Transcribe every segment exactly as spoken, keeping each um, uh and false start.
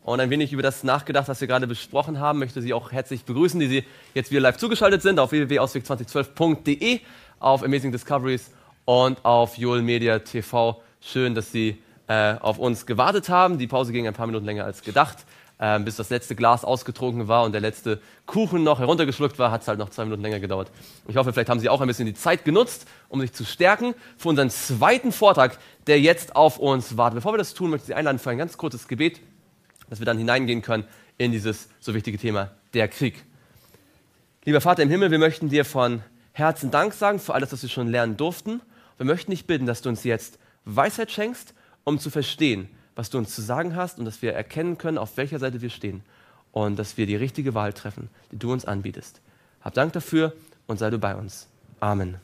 und ein wenig über das nachgedacht, was wir gerade besprochen haben. Ich möchte Sie auch herzlich begrüßen, die Sie jetzt wieder live zugeschaltet sind auf w w w punkt ausweg zwanzig zwölf punkt d e, auf Amazing Discoveries und auf Joel Media T V. Schön, dass Sie äh, auf uns gewartet haben. Die Pause ging ein paar Minuten länger als gedacht. Ähm, bis das letzte Glas ausgetrunken war und der letzte Kuchen noch heruntergeschluckt war, hat es halt noch zwei Minuten länger gedauert. Ich hoffe, vielleicht haben Sie auch ein bisschen die Zeit genutzt, um sich zu stärken für unseren zweiten Vortrag, der jetzt auf uns wartet. Bevor wir das tun, möchte ich Sie einladen für ein ganz kurzes Gebet, dass wir dann hineingehen können in dieses so wichtige Thema, der Krieg. Lieber Vater im Himmel, wir möchten dir von Herzen Dank sagen für alles, was wir schon lernen durften. Wir möchten dich bitten, dass du uns jetzt Weisheit schenkst, um zu verstehen, was du uns zu sagen hast und dass wir erkennen können, auf welcher Seite wir stehen und dass wir die richtige Wahl treffen, die du uns anbietest. Hab Dank dafür und sei du bei uns. Amen.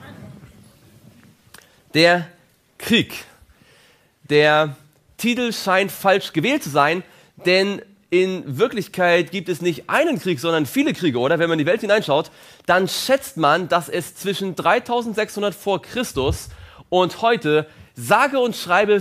Der Krieg. Der Titel scheint falsch gewählt zu sein, denn in Wirklichkeit gibt es nicht einen Krieg, sondern viele Kriege, oder? Wenn man in die Welt hineinschaut, dann schätzt man, dass es zwischen dreitausendsechshundert vor Christus und heute sage und schreibe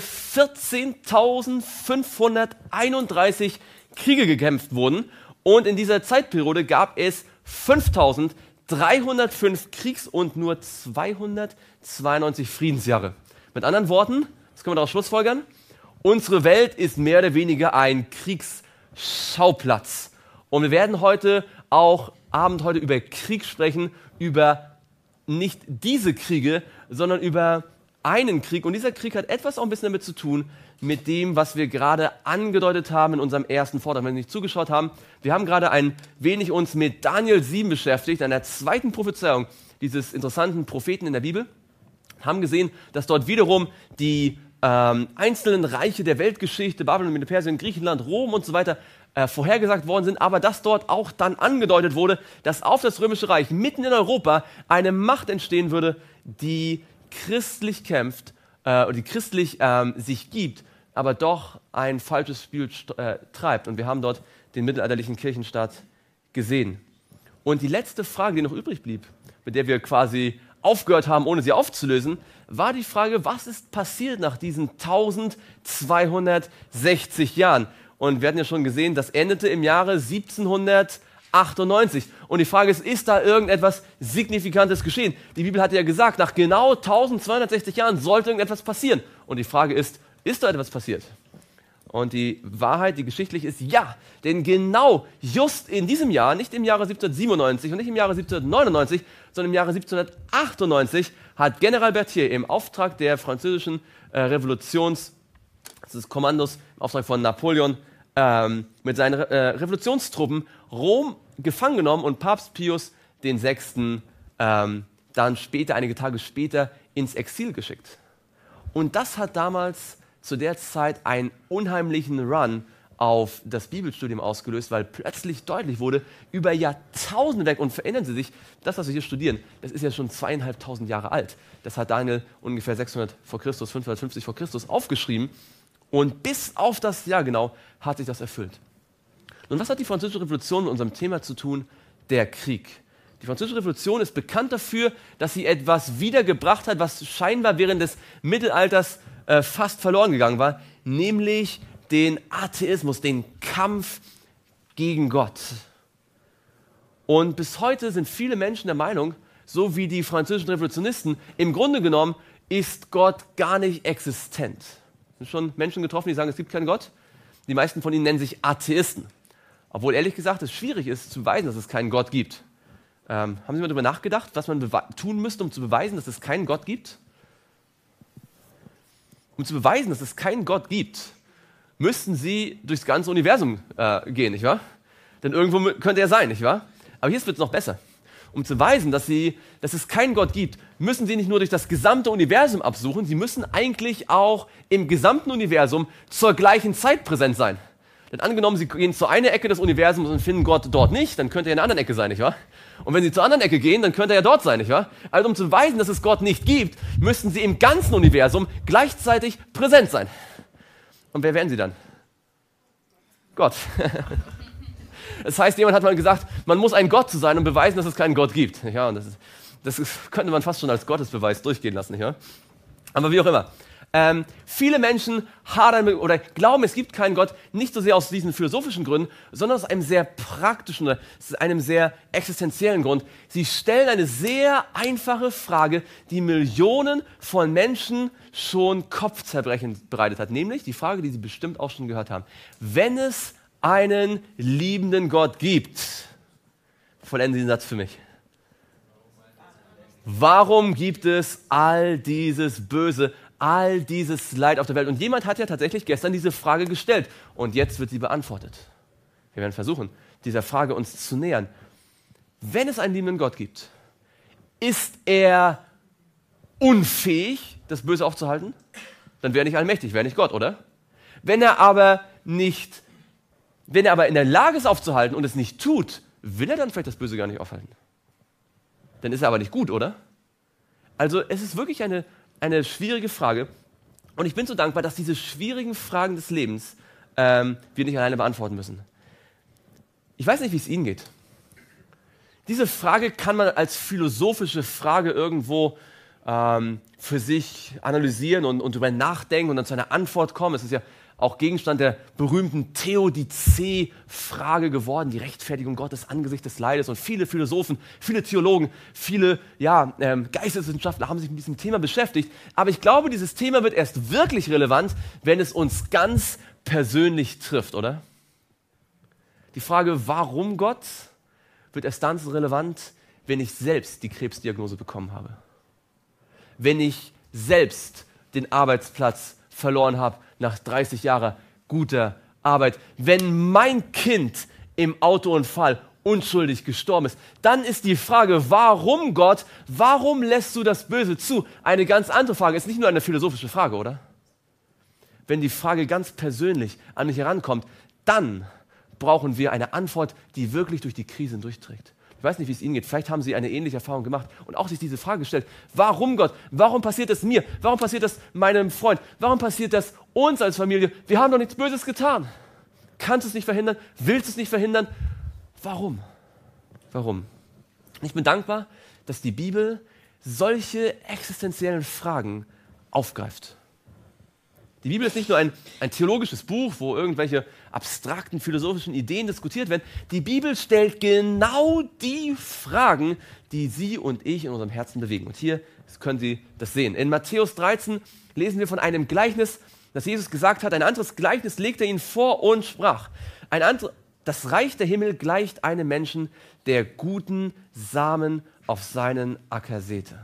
vierzehntausendfünfhunderteinunddreißig Kriege gekämpft wurden und in dieser Zeitperiode gab es fünftausenddreihundertfünf Kriegs- und nur zweihundertzweiundneunzig Friedensjahre. Mit anderen Worten, das können wir daraus schlussfolgern, unsere Welt ist mehr oder weniger ein Kriegsschauplatz. Und wir werden heute auch Abend heute über Krieg sprechen, über nicht diese Kriege, sondern über einen Krieg. Und dieser Krieg hat etwas auch ein bisschen damit zu tun, mit dem, was wir gerade angedeutet haben in unserem ersten Vortrag. Wenn Sie nicht zugeschaut haben, wir haben gerade ein wenig uns mit Daniel sieben beschäftigt, einer zweiten Prophezeiung dieses interessanten Propheten in der Bibel, haben gesehen, dass dort wiederum die ähm, einzelnen Reiche der Weltgeschichte, Babylon, Medo-Persien, Griechenland, Rom und so weiter, äh, vorhergesagt worden sind, aber dass dort auch dann angedeutet wurde, dass auf das Römische Reich mitten in Europa eine Macht entstehen würde, die christlich kämpft, äh, die christlich ähm, sich gibt, aber doch ein falsches Spiel äh, treibt. Und wir haben dort den mittelalterlichen Kirchenstaat gesehen. Und die letzte Frage, die noch übrig blieb, mit der wir quasi aufgehört haben, ohne sie aufzulösen, war die Frage, was ist passiert nach diesen eintausendzweihundertsechzig Jahren? Und wir hatten ja schon gesehen, das endete im Jahre siebzehnhundertachtundneunzig. Und die Frage ist, ist da irgendetwas Signifikantes geschehen? Die Bibel hat ja gesagt, nach genau eintausendzweihundertsechzig Jahren sollte irgendetwas passieren. Und die Frage ist, ist da etwas passiert? Und die Wahrheit, die geschichtlich ist, ja. Denn genau just in diesem Jahr, nicht im Jahre siebzehnhundertsiebenundneunzig und nicht im Jahre siebzehnhundertneunundneunzig, sondern im Jahre siebzehnhundertachtundneunzig hat General Berthier im Auftrag der französischen äh, Revolutions, des Kommandos, im Auftrag von Napoleon, ähm, mit seinen äh, Revolutionstruppen Rom gefangen genommen und Papst Pius der Sechste. Ähm, dann später, einige Tage später, ins Exil geschickt. Und das hat damals zu der Zeit einen unheimlichen Run auf das Bibelstudium ausgelöst, weil plötzlich deutlich wurde, über Jahrtausende weg, und erinnern Sie sich, das, was wir hier studieren, das ist ja schon zweieinhalbtausend Jahre alt. Das hat Daniel ungefähr sechshundert vor Christus, fünfhundertfünfzig vor Christus aufgeschrieben. Und bis auf das Jahr genau hat sich das erfüllt. Nun, was hat die Französische Revolution mit unserem Thema zu tun? Der Krieg. Die Französische Revolution ist bekannt dafür, dass sie etwas wiedergebracht hat, was scheinbar während des Mittelalters äh, fast verloren gegangen war, nämlich den Atheismus, den Kampf gegen Gott. Und bis heute sind viele Menschen der Meinung, so wie die französischen Revolutionisten, im Grunde genommen ist Gott gar nicht existent. Ich habe schon Menschen getroffen, die sagen, es gibt keinen Gott. Die meisten von ihnen nennen sich Atheisten. Obwohl ehrlich gesagt es schwierig ist zu beweisen, dass es keinen Gott gibt. Ähm, haben Sie mal darüber nachgedacht, was man tun müsste, um zu beweisen, dass es keinen Gott gibt? Um zu beweisen, dass es keinen Gott gibt, müssten Sie durchs ganze Universum äh, gehen, nicht wahr? Denn irgendwo könnte er sein, nicht wahr? Aber hier wird es noch besser. Um zu beweisen, dass, sie, dass es keinen Gott gibt, müssen Sie nicht nur durch das gesamte Universum absuchen, Sie müssen eigentlich auch im gesamten Universum zur gleichen Zeit präsent sein. Denn angenommen, Sie gehen zur einen Ecke des Universums und finden Gott dort nicht, dann könnte er in der anderen Ecke sein, nicht wahr? Und wenn Sie zur anderen Ecke gehen, dann könnte er dort sein, nicht wahr? Also um zu beweisen, dass es Gott nicht gibt, müssten Sie im ganzen Universum gleichzeitig präsent sein. Und wer wären Sie dann? Gott. Das heißt, jemand hat mal gesagt, man muss ein Gott zu sein und beweisen, dass es keinen Gott gibt. Ja, und das, ist, das ist, könnte man fast schon als Gottesbeweis durchgehen lassen. Nicht wahr? Aber wie auch immer. Ähm, viele Menschen hadern mit, oder glauben, es gibt keinen Gott, nicht so sehr aus diesen philosophischen Gründen, sondern aus einem sehr praktischen oder einem sehr existenziellen Grund. Sie stellen eine sehr einfache Frage, die Millionen von Menschen schon Kopfzerbrechen bereitet hat. Nämlich die Frage, die Sie bestimmt auch schon gehört haben. Wenn es einen liebenden Gott gibt, vollenden Sie den Satz für mich. Warum gibt es all dieses Böse, all dieses Leid auf der Welt? Und jemand hat ja tatsächlich gestern diese Frage gestellt und jetzt wird sie beantwortet. Wir werden versuchen, dieser Frage uns zu nähern. Wenn es einen liebenden Gott gibt, ist er unfähig, das Böse aufzuhalten? Dann wäre er nicht allmächtig, wäre nicht Gott, oder? Wenn er aber nicht, wenn er aber in der Lage ist aufzuhalten und es nicht tut, will er dann vielleicht das Böse gar nicht aufhalten? Dann ist er aber nicht gut, oder? Also es ist wirklich eine, eine schwierige Frage. Und ich bin so dankbar, dass diese schwierigen Fragen des Lebens ähm, wir nicht alleine beantworten müssen. Ich weiß nicht, wie es Ihnen geht. Diese Frage kann man als philosophische Frage irgendwo ähm, für sich analysieren und, und darüber nachdenken und dann zu einer Antwort kommen. Es ist ja auch Gegenstand der berühmten Theodizee-Frage geworden, die Rechtfertigung Gottes angesichts des Leides. Und viele Philosophen, viele Theologen, viele ja, ähm, Geisteswissenschaftler haben sich mit diesem Thema beschäftigt. Aber ich glaube, dieses Thema wird erst wirklich relevant, wenn es uns ganz persönlich trifft, oder? Die Frage, warum Gott, wird erst dann relevant, wenn ich selbst die Krebsdiagnose bekommen habe. Wenn ich selbst den Arbeitsplatz verloren habe nach dreißig Jahren guter Arbeit. Wenn mein Kind im Autounfall unschuldig gestorben ist, dann ist die Frage, warum Gott, warum lässt du das Böse zu? Eine ganz andere Frage, ist nicht nur eine philosophische Frage, oder? Wenn die Frage ganz persönlich an mich herankommt, dann brauchen wir eine Antwort, die wirklich durch die Krisen durchträgt. Ich weiß nicht, wie es Ihnen geht. Vielleicht haben Sie eine ähnliche Erfahrung gemacht und auch sich diese Frage gestellt. Warum Gott? Warum passiert das mir? Warum passiert das meinem Freund? Warum passiert das uns als Familie? Wir haben doch nichts Böses getan. Kannst du es nicht verhindern? Willst du es nicht verhindern? Warum? Warum? Ich bin dankbar, dass die Bibel solche existenziellen Fragen aufgreift. Die Bibel ist nicht nur ein, ein theologisches Buch, wo irgendwelche abstrakten philosophischen Ideen diskutiert werden. Die Bibel stellt genau die Fragen, die Sie und ich in unserem Herzen bewegen. Und hier können Sie das sehen. In Matthäus dreizehn lesen wir von einem Gleichnis, das Jesus gesagt hat. Ein anderes Gleichnis legte er ihnen vor und sprach. Ein andre, das Reich der Himmel gleicht einem Menschen, der guten Samen auf seinen Acker säte.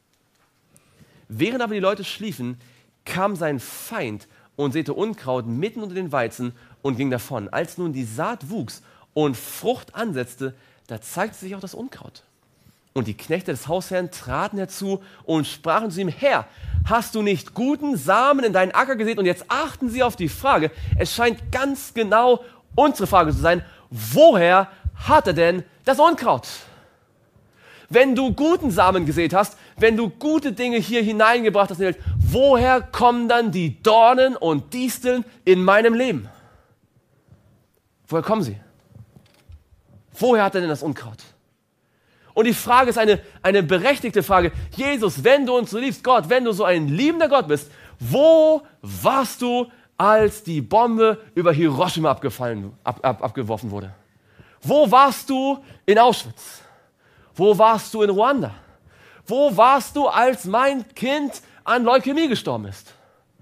Während aber die Leute schliefen, kam sein Feind und säte Unkraut mitten unter den Weizen und ging davon. Als nun die Saat wuchs und Frucht ansetzte, da zeigte sich auch das Unkraut. Und die Knechte des Hausherrn traten herzu und sprachen zu ihm: Herr, hast du nicht guten Samen in deinen Acker gesät? Und jetzt achten Sie auf die Frage. Es scheint ganz genau unsere Frage zu sein: Woher hat er denn das Unkraut? Wenn du guten Samen gesät hast, wenn du gute Dinge hier hineingebracht hast in die Welt, woher kommen dann die Dornen und Disteln in meinem Leben? Woher kommen sie? Woher hat er denn das Unkraut? Und die Frage ist eine, eine berechtigte Frage. Jesus, wenn du uns so liebst, Gott, wenn du so ein liebender Gott bist, wo warst du, als die Bombe über Hiroshima abgefallen, ab, ab, abgeworfen wurde? Wo warst du in Auschwitz? Wo warst du in Ruanda? Wo warst du, als mein Kind an Leukämie gestorben ist?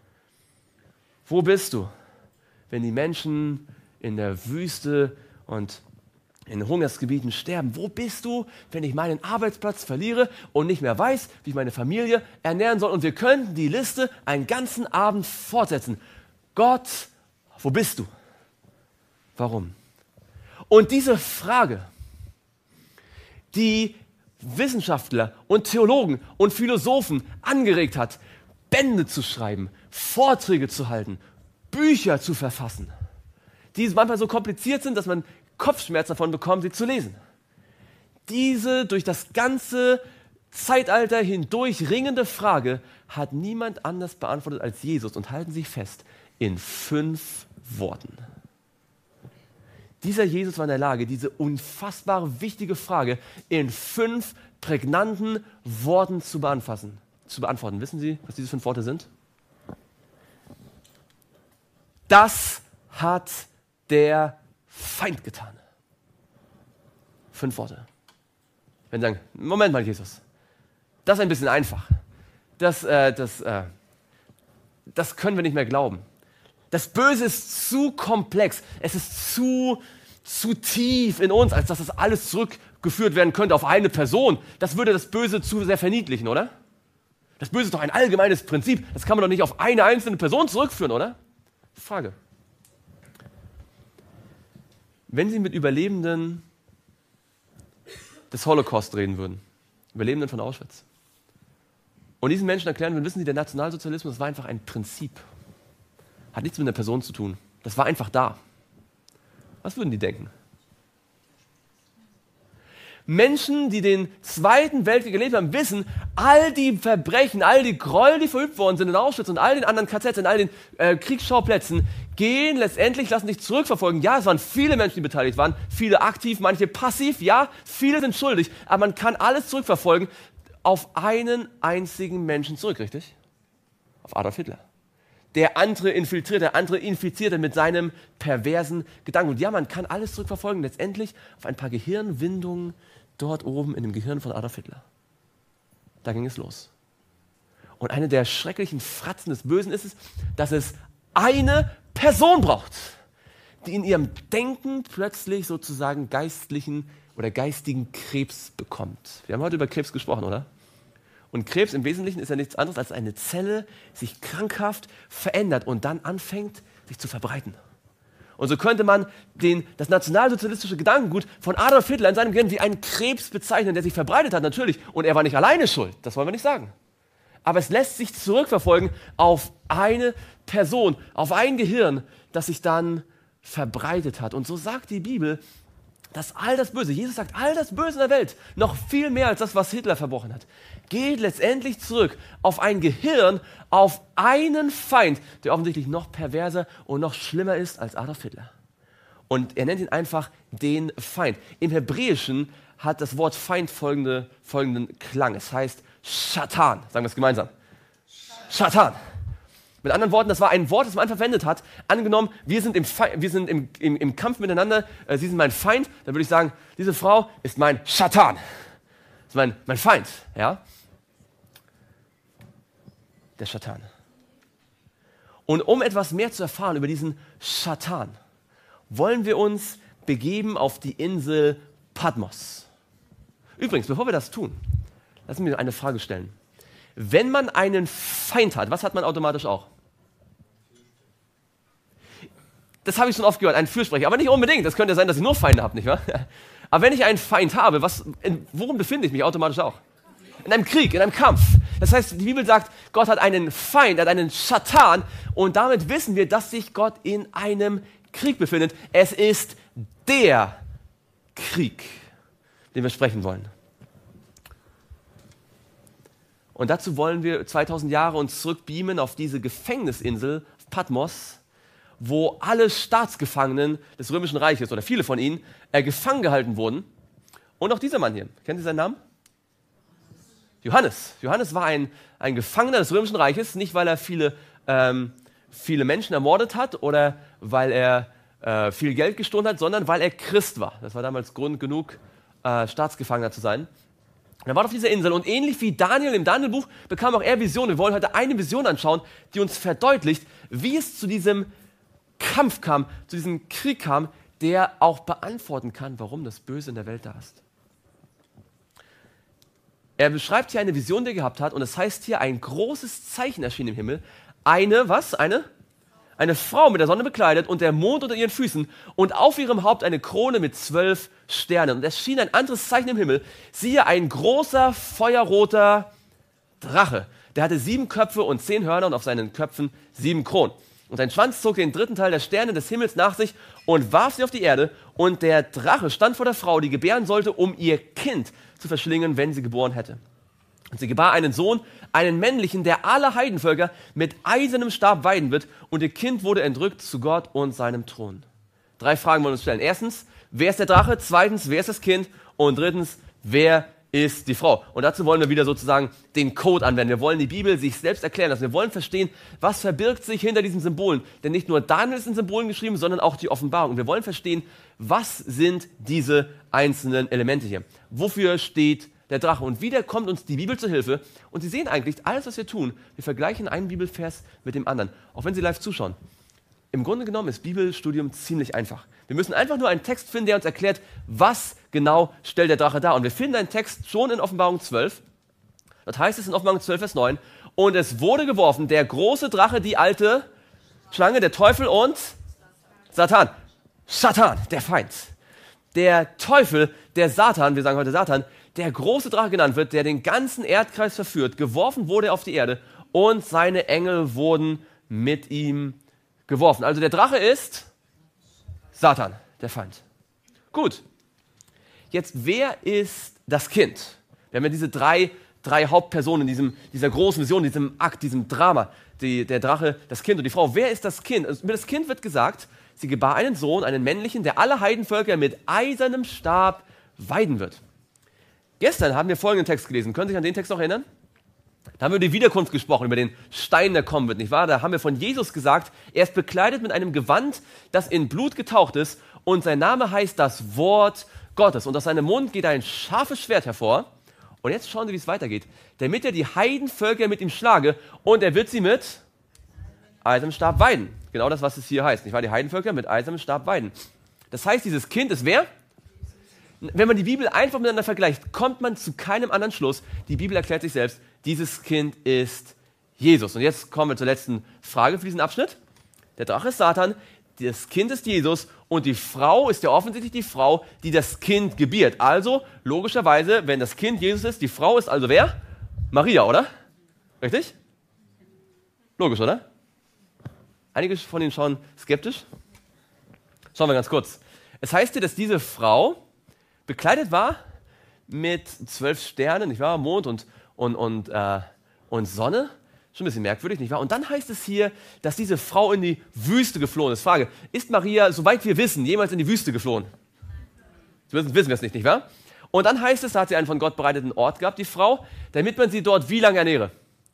Wo bist du, wenn die Menschen in der Wüste und in Hungersgebieten sterben? Wo bist du, wenn ich meinen Arbeitsplatz verliere und nicht mehr weiß, wie ich meine Familie ernähren soll? Und wir könnten die Liste einen ganzen Abend fortsetzen. Gott, wo bist du? Warum? Und diese Frage, die Wissenschaftler und Theologen und Philosophen angeregt hat, Bände zu schreiben, Vorträge zu halten, Bücher zu verfassen, die manchmal so kompliziert sind, dass man Kopfschmerzen davon bekommt, sie zu lesen. Diese durch das ganze Zeitalter hindurch ringende Frage hat niemand anders beantwortet als Jesus. Und halten Sie fest, in fünf Worten. Dieser Jesus war in der Lage, diese unfassbar wichtige Frage in fünf prägnanten Worten zu beantworten. Zu beantworten. Wissen Sie, was diese fünf Worte sind? das hat der Feind getan. Fünf Worte. Wenn Sie sagen, Moment mal, Jesus, das ist ein bisschen einfach. Das, äh, das, äh, das können wir nicht mehr glauben. Das Böse ist zu komplex. Es ist zu, zu tief in uns, als dass das alles zurückgeführt werden könnte auf eine Person. Das würde das Böse zu sehr verniedlichen, oder? Das Böse ist doch ein allgemeines Prinzip. Das kann man doch nicht auf eine einzelne Person zurückführen, oder? Frage. Wenn Sie mit Überlebenden des Holocaust reden würden, Überlebenden von Auschwitz, und diesen Menschen erklären würden, wissen Sie, der Nationalsozialismus, das war einfach ein Prinzip. Hat nichts mit einer Person zu tun. Das war einfach da. Was würden die denken? Menschen, die den Zweiten Weltkrieg erlebt haben, wissen, all die Verbrechen, all die Gräuel, die verübt worden sind in Auschwitz und all den anderen K Zs, in all den äh, Kriegsschauplätzen, gehen letztendlich, lassen sich zurückverfolgen. Ja, es waren viele Menschen, die beteiligt waren, viele aktiv, manche passiv, ja, viele sind schuldig, aber man kann alles zurückverfolgen auf einen einzigen Menschen zurück, richtig? Auf Adolf Hitler. Der andere infiltriert, der andere infizierte mit seinem perversen Gedanken. Und ja, man kann alles zurückverfolgen, letztendlich auf ein paar Gehirnwindungen dort oben in dem Gehirn von Adolf Hitler. Da ging es los. Und eine der schrecklichen Fratzen des Bösen ist es, dass es eine Person braucht, die in ihrem Denken plötzlich sozusagen geistlichen oder geistigen Krebs bekommt. Wir haben heute über Krebs gesprochen, oder? Und Krebs im Wesentlichen ist ja nichts anderes als eine Zelle, die sich krankhaft verändert und dann anfängt, sich zu verbreiten. Und so könnte man den, das nationalsozialistische Gedankengut von Adolf Hitler in seinem Gehirn wie einen Krebs bezeichnen, der sich verbreitet hat, natürlich. Und er war nicht alleine schuld, das wollen wir nicht sagen. Aber es lässt sich zurückverfolgen auf eine Person, auf ein Gehirn, das sich dann verbreitet hat. Und so sagt die Bibel, dass all das Böse, Jesus sagt, all das Böse in der Welt, noch viel mehr als das, was Hitler verbrochen hat, geht letztendlich zurück auf ein Gehirn, auf einen Feind, der offensichtlich noch perverser und noch schlimmer ist als Adolf Hitler. Und er nennt ihn einfach den Feind. Im Hebräischen hat das Wort Feind folgende, folgenden Klang. Es heißt Schatan. Sagen wir es gemeinsam. Schatan. Mit anderen Worten, das war ein Wort, das man verwendet hat. Angenommen, wir sind im, Fe- wir sind im, im, im Kampf miteinander, äh, Sie sind mein Feind, dann würde ich sagen, diese Frau ist mein Schatan. Das ist mein, mein Feind. Ja? Der Schatan. Und um etwas mehr zu erfahren über diesen Schatan, wollen wir uns begeben auf die Insel Patmos. Übrigens, bevor wir das tun, lassen wir eine Frage stellen. Wenn man einen Feind hat, was hat man automatisch auch? Das habe ich schon oft gehört, einen Fürsprecher, aber nicht unbedingt. Das könnte ja sein, dass ich nur Feinde habe, nicht wahr? Aber wenn ich einen Feind habe, was, in, worum befinde ich mich automatisch auch? In einem Krieg, in einem Kampf. Das heißt, die Bibel sagt, Gott hat einen Feind, er hat einen Schatan und damit wissen wir, dass sich Gott in einem Krieg befindet. Es ist der Krieg, den wir sprechen wollen. Und dazu wollen wir zweitausend Jahre uns zurückbeamen auf diese Gefängnisinsel Patmos, wo alle Staatsgefangenen des Römischen Reiches oder viele von ihnen äh, gefangen gehalten wurden. Und auch dieser Mann hier, kennen Sie seinen Namen? Johannes. Johannes war ein, ein Gefangener des Römischen Reiches, nicht weil er viele, ähm, viele Menschen ermordet hat oder weil er äh, viel Geld gestohlen hat, sondern weil er Christ war. Das war damals Grund genug, äh, Staatsgefangener zu sein. Er war auf dieser Insel und ähnlich wie Daniel im Danielbuch bekam auch er Visionen. Wir wollen heute eine Vision anschauen, die uns verdeutlicht, wie es zu diesem Kampf kam, zu diesem Krieg kam, der auch beantworten kann, warum das Böse in der Welt da ist. Er beschreibt hier eine Vision, die er gehabt hat und es heißt hier, ein großes Zeichen erschien im Himmel. Eine, was? Eine? Eine Frau mit der Sonne bekleidet und der Mond unter ihren Füßen und auf ihrem Haupt eine Krone mit zwölf Sternen. Und es schien ein anderes Zeichen im Himmel. Siehe, ein großer, feuerroter Drache. Der hatte sieben Köpfe und zehn Hörner und auf seinen Köpfen sieben Kronen. Und sein Schwanz zog den dritten Teil der Sterne des Himmels nach sich und warf sie auf die Erde. Und der Drache stand vor der Frau, die gebären sollte, um ihr Kind zu verschlingen, wenn sie geboren hätte. Und sie gebar einen Sohn, einen männlichen, der alle Heidenvölker mit eisernem Stab weiden wird. Und ihr Kind wurde entrückt zu Gott und seinem Thron. Drei Fragen wollen wir uns stellen. Erstens, wer ist der Drache? Zweitens, wer ist das Kind? Und drittens, wer ist die Frau. Und dazu wollen wir wieder sozusagen den Code anwenden. Wir wollen die Bibel sich selbst erklären lassen. Wir wollen verstehen, was verbirgt sich hinter diesen Symbolen. Denn nicht nur Daniel ist in Symbolen geschrieben, sondern auch die Offenbarung. Und wir wollen verstehen, was sind diese einzelnen Elemente hier. Wofür steht der Drache? Und wieder kommt uns die Bibel zur Hilfe. Und Sie sehen eigentlich, alles, was wir tun, wir vergleichen einen Bibelvers mit dem anderen. Auch wenn Sie live zuschauen. Im Grunde genommen ist Bibelstudium ziemlich einfach. Wir müssen einfach nur einen Text finden, der uns erklärt, was genau stellt der Drache dar. Und wir finden einen Text schon in Offenbarung zwölf. Das heißt es in Offenbarung zwölf, Vers neun. Und es wurde geworfen, der große Drache, die alte Schlange, der Teufel und Satan. Satan, der Feind. Der Teufel, der Satan, wir sagen heute Satan, der große Drache genannt wird, der den ganzen Erdkreis verführt, geworfen wurde auf die Erde und seine Engel wurden mit ihm geworfen. Also der Drache ist Satan, der Feind. Gut. Jetzt, wer ist das Kind? Wir haben ja diese drei, drei Hauptpersonen in diesem, dieser großen Vision, diesem Akt, diesem Drama. Die, der Drache, das Kind und die Frau. Wer ist das Kind? Also, über das Kind wird gesagt, sie gebar einen Sohn, einen männlichen, der alle Heidenvölker mit eisernem Stab weiden wird. Gestern haben wir folgenden Text gelesen. Können Sie sich an den Text noch erinnern? Da haben wir über die Wiederkunft gesprochen, über den Stein, der kommen wird, nicht wahr? Da haben wir von Jesus gesagt, er ist bekleidet mit einem Gewand, das in Blut getaucht ist und sein Name heißt das Wort Gottes. Und aus seinem Mund geht ein scharfes Schwert hervor. Und jetzt schauen Sie, wie es weitergeht. Damit er die Heidenvölker mit ihm schlage und er wird sie mit eisernem Stab weiden. Genau das, was es hier heißt, nicht wahr? Die Heidenvölker mit eisernem Stab weiden. Das heißt, dieses Kind ist wer? Wenn man die Bibel einfach miteinander vergleicht, kommt man zu keinem anderen Schluss. Die Bibel erklärt sich selbst, dieses Kind ist Jesus. Und jetzt kommen wir zur letzten Frage für diesen Abschnitt. Der Drache ist Satan, das Kind ist Jesus und die Frau ist ja offensichtlich die Frau, die das Kind gebiert. Also, logischerweise, wenn das Kind Jesus ist, die Frau ist also wer? Maria, oder? Richtig? Logisch, oder? Einige von Ihnen schauen skeptisch. Schauen wir ganz kurz. Es heißt hier, dass diese Frau bekleidet war mit zwölf Sternen, nicht wahr? Mond und, und, und, äh, und Sonne. Schon ein bisschen merkwürdig, nicht wahr? Und dann heißt es hier, dass diese Frau in die Wüste geflohen ist. Frage, ist Maria, soweit wir wissen, jemals in die Wüste geflohen? Wissen, wissen wir es nicht, nicht wahr? Und dann heißt es, da hat sie einen von Gott bereiteten Ort gehabt, die Frau, damit man sie dort wie lange ernähre?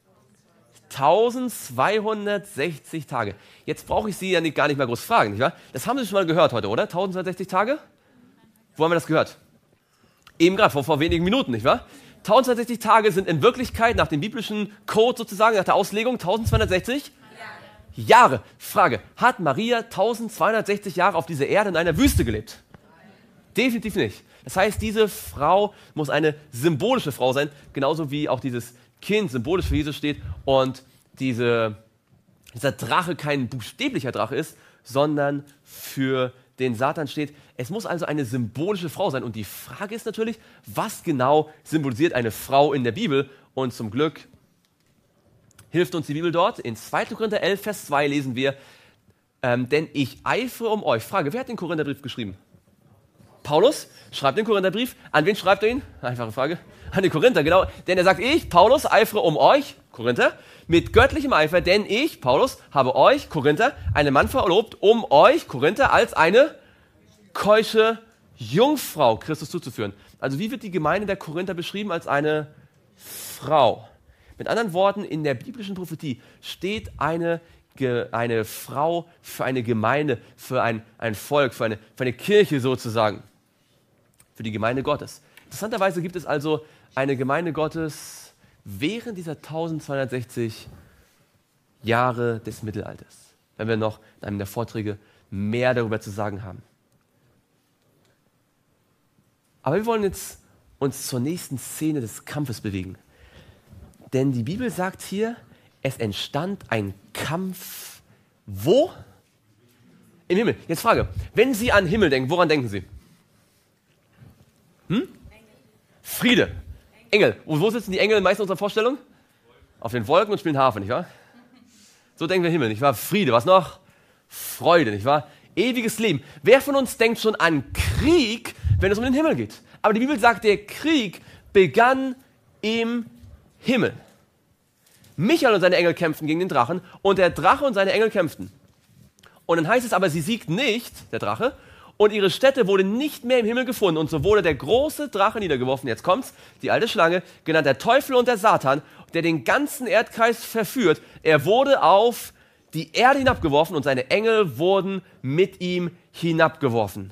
eintausendzweihundertsechzig Tage. Jetzt brauche ich Sie ja nicht, gar nicht mehr groß fragen, nicht wahr? Das haben Sie schon mal gehört heute, oder? eintausendzweihundertsechzig Tage? Wo haben wir das gehört? Eben gerade, vor, vor wenigen Minuten, nicht wahr? eintausendzweihundertsechzig Tage sind in Wirklichkeit nach dem biblischen Code sozusagen, nach der Auslegung, eintausendzweihundertsechzig Jahre. Jahre. Frage, hat Maria eintausendzweihundertsechzig Jahre auf dieser Erde in einer Wüste gelebt? Definitiv nicht. Das heißt, diese Frau muss eine symbolische Frau sein, genauso wie auch dieses Kind symbolisch für Jesus steht und diese, dieser Drache kein buchstäblicher Drache ist, sondern für den Satan steht. Es muss also eine symbolische Frau sein. Und die Frage ist natürlich, was genau symbolisiert eine Frau in der Bibel? Und zum Glück hilft uns die Bibel dort. In zweiter Korinther elf, Vers zwei lesen wir, ähm, denn ich eifere um euch. Frage, wer hat den Korintherbrief geschrieben? Paulus schreibt den Korintherbrief. An wen schreibt er ihn? Einfache Frage. An die Korinther, genau. Denn er sagt, ich, Paulus, eifere um euch, Korinther, mit göttlichem Eifer, denn ich, Paulus, habe euch, Korinther, einen Mann verlobt, um euch, Korinther, als eine keusche Jungfrau Christus zuzuführen. Also wie wird die Gemeinde der Korinther beschrieben? Als eine Frau. Mit anderen Worten, in der biblischen Prophetie steht eine, eine Frau für eine Gemeinde, für ein, ein Volk, für eine, für eine Kirche sozusagen. Für die Gemeinde Gottes. Interessanterweise gibt es also eine Gemeinde Gottes während dieser eintausendzweihundertsechzig Jahre des Mittelalters. Wenn wir noch in einem der Vorträge mehr darüber zu sagen haben. Aber wir wollen jetzt uns zur nächsten Szene des Kampfes bewegen. Denn die Bibel sagt hier, es entstand ein Kampf. Wo? Im Himmel. Jetzt Frage, wenn Sie an Himmel denken, woran denken Sie? Hm? Friede. Engel. Und wo sitzen die Engel meist in unserer Vorstellung? Auf den Wolken und spielen Harfe, nicht wahr? So denken wir Himmel, nicht wahr? Friede. Was noch? Freude, nicht wahr? Ewiges Leben. Wer von uns denkt schon an Krieg, wenn es um den Himmel geht? Aber die Bibel sagt, der Krieg begann im Himmel. Michael und seine Engel kämpften gegen den Drachen und der Drache und seine Engel kämpften. Und dann heißt es aber, sie siegten nicht, der Drache, und ihre Stätte wurde nicht mehr im Himmel gefunden. Und so wurde der große Drache niedergeworfen. Jetzt kommt's, die alte Schlange, genannt der Teufel und der Satan, der den ganzen Erdkreis verführt. Er wurde auf die Erde hinabgeworfen und seine Engel wurden mit ihm hinabgeworfen.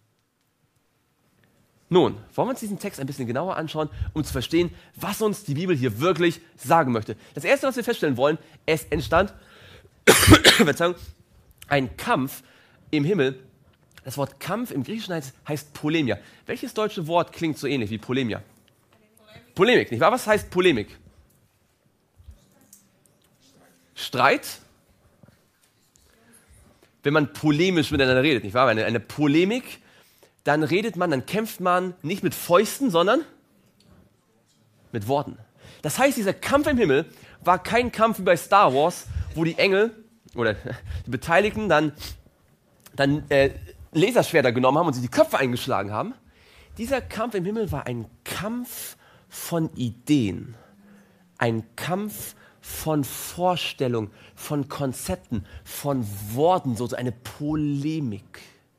Nun, wollen wir uns diesen Text ein bisschen genauer anschauen, um zu verstehen, was uns die Bibel hier wirklich sagen möchte. Das Erste, was wir feststellen wollen, es entstand Verzeihung, ein Kampf im Himmel. Das Wort Kampf im Griechischen heißt, heißt Polemia. Welches deutsche Wort klingt so ähnlich wie Polemia? Polemik, Polemik, nicht wahr? Was heißt Polemik? Streit? Wenn man polemisch miteinander redet, nicht wahr? Eine, eine Polemik, dann redet man, dann kämpft man nicht mit Fäusten, sondern mit Worten. Das heißt, dieser Kampf im Himmel war kein Kampf wie bei Star Wars, wo die Engel oder die Beteiligten dann, dann äh, Laserschwerter genommen haben und sich die Köpfe eingeschlagen haben. Dieser Kampf im Himmel war ein Kampf von Ideen, ein Kampf von Vorstellungen, von Konzepten, von Worten, so eine Polemik.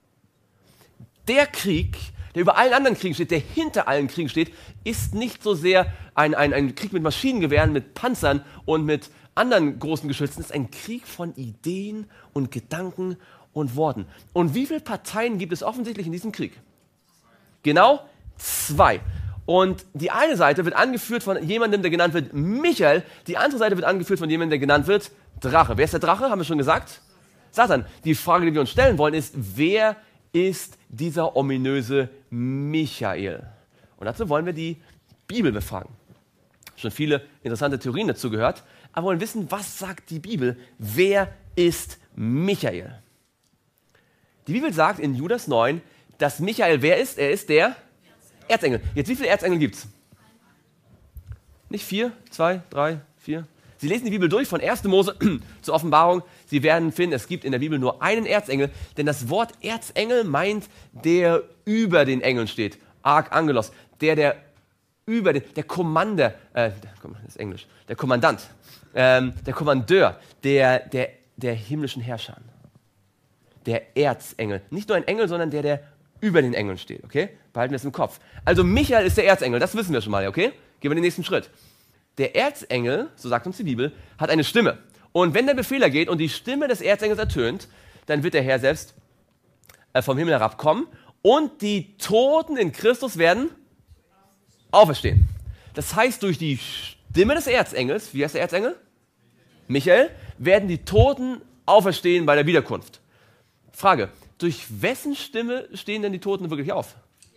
Der Krieg, der über allen anderen Kriegen steht, der hinter allen Kriegen steht, ist nicht so sehr ein, ein, ein Krieg mit Maschinengewehren, mit Panzern und mit anderen großen Geschützen. Es ist ein Krieg von Ideen und Gedanken und Worten. Und wie viele Parteien gibt es offensichtlich in diesem Krieg? Genau zwei. Und die eine Seite wird angeführt von jemandem, der genannt wird Michael. Die andere Seite wird angeführt von jemandem, der genannt wird Drache. Wer ist der Drache? Haben wir schon gesagt? Satan. Die Frage, die wir uns stellen wollen, ist, wer ist dieser ominöse Michael? Und dazu wollen wir die Bibel befragen. Schon viele interessante Theorien dazu gehört, aber wollen wissen, was sagt die Bibel? Wer ist Michael? Die Bibel sagt in Judas neun, dass Michael wer ist? Er ist der Erzengel. Jetzt, wie viele Erzengel gibt es? Nicht vier, zwei, drei, vier? Sie lesen die Bibel durch, von erster Mose zur Offenbarung. Sie werden finden, es gibt in der Bibel nur einen Erzengel, denn das Wort Erzengel meint, der über den Engeln steht. Archangelos, der, der über den, der Commander, äh, das ist Englisch, der Kommandant, ähm, der Kommandeur, der, der, der himmlischen Herrscher. Der Erzengel. Nicht nur ein Engel, sondern der, der über den Engeln steht, okay? Behalten wir es im Kopf. Also Michael ist der Erzengel, das wissen wir schon mal, okay? Gehen wir den nächsten Schritt. Der Erzengel, so sagt uns die Bibel, hat eine Stimme. Und wenn der Befehler geht und die Stimme des Erzengels ertönt, dann wird der Herr selbst äh, vom Himmel herabkommen und die Toten in Christus werden auferstehen. Das heißt, durch die Stimme des Erzengels, wie heißt der Erzengel? Michael, werden die Toten auferstehen bei der Wiederkunft. Frage, durch wessen Stimme stehen denn die Toten wirklich auf?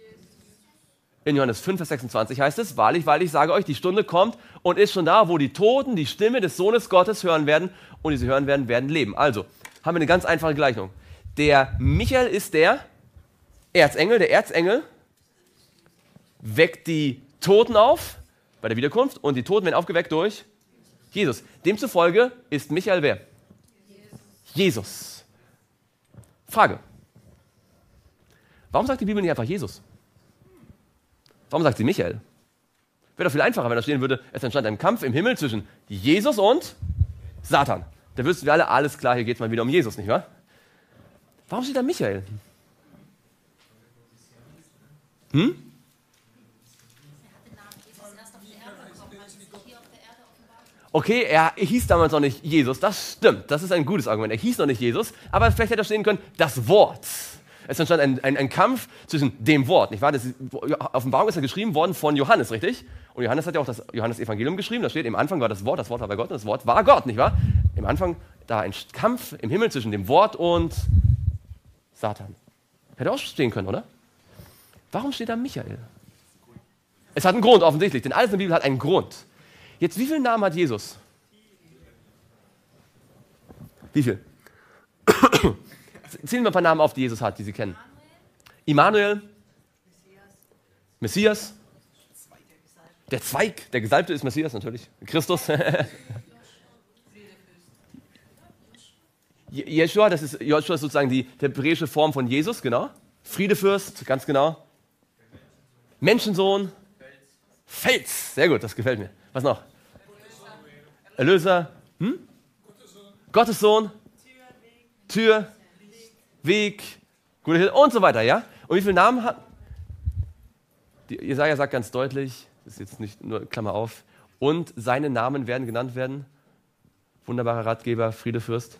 In Johannes fünf, Vers sechsundzwanzig heißt es, wahrlich, wahrlich, ich sage euch, die Stunde kommt und ist schon da, wo die Toten die Stimme des Sohnes Gottes hören werden und die sie hören werden, werden leben. Also, haben wir eine ganz einfache Gleichung. Der Michael ist der Erzengel, der Erzengel weckt die Toten auf bei der Wiederkunft und die Toten werden aufgeweckt durch Jesus. Demzufolge ist Michael wer? Jesus. Frage. Warum sagt die Bibel nicht einfach Jesus? Warum sagt sie Michael? Wäre doch viel einfacher, wenn da stehen würde, es entstand ein Kampf im Himmel zwischen Jesus und Satan. Da wüssten wir alle, alles klar, hier geht es mal wieder um Jesus, nicht wahr? Warum steht da Michael? Hm? Okay, er hieß damals noch nicht Jesus, das stimmt, das ist ein gutes Argument. Er hieß noch nicht Jesus, aber vielleicht hätte er stehen können, das Wort. Es entstand ein, ein, ein Kampf zwischen dem Wort, nicht wahr? Das ist, Offenbarung ist ja geschrieben worden von Johannes, richtig? Und Johannes hat ja auch das Johannes-Evangelium geschrieben, da steht, im Anfang war das Wort, das Wort war bei Gott und das Wort war Gott, nicht wahr? Im Anfang, da ein Kampf im Himmel zwischen dem Wort und Satan. Hätte auch stehen können, oder? Warum steht da Michael? Es hat einen Grund, offensichtlich, denn alles in der Bibel hat einen Grund. Jetzt, wie viele Namen hat Jesus? Wie viel? Zählen wir ein paar Namen auf, die Jesus hat, die Sie kennen. Immanuel, Messias, der Zweig, der Gesalbte ist Messias natürlich, Christus. Jeshua, das ist, Joshua ist sozusagen die hebräische Form von Jesus, genau. Friedefürst, ganz genau. Menschensohn, Fels, sehr gut, das gefällt mir. Was noch? Erlöser, hm? Gottes Sohn, Tür, Weg, Guter Hirte und so weiter, ja? Und wie viele Namen hat... Die Jesaja sagt ganz deutlich, das ist jetzt nicht nur Klammer auf, und seine Namen werden genannt werden. Wunderbarer Ratgeber, Friedefürst.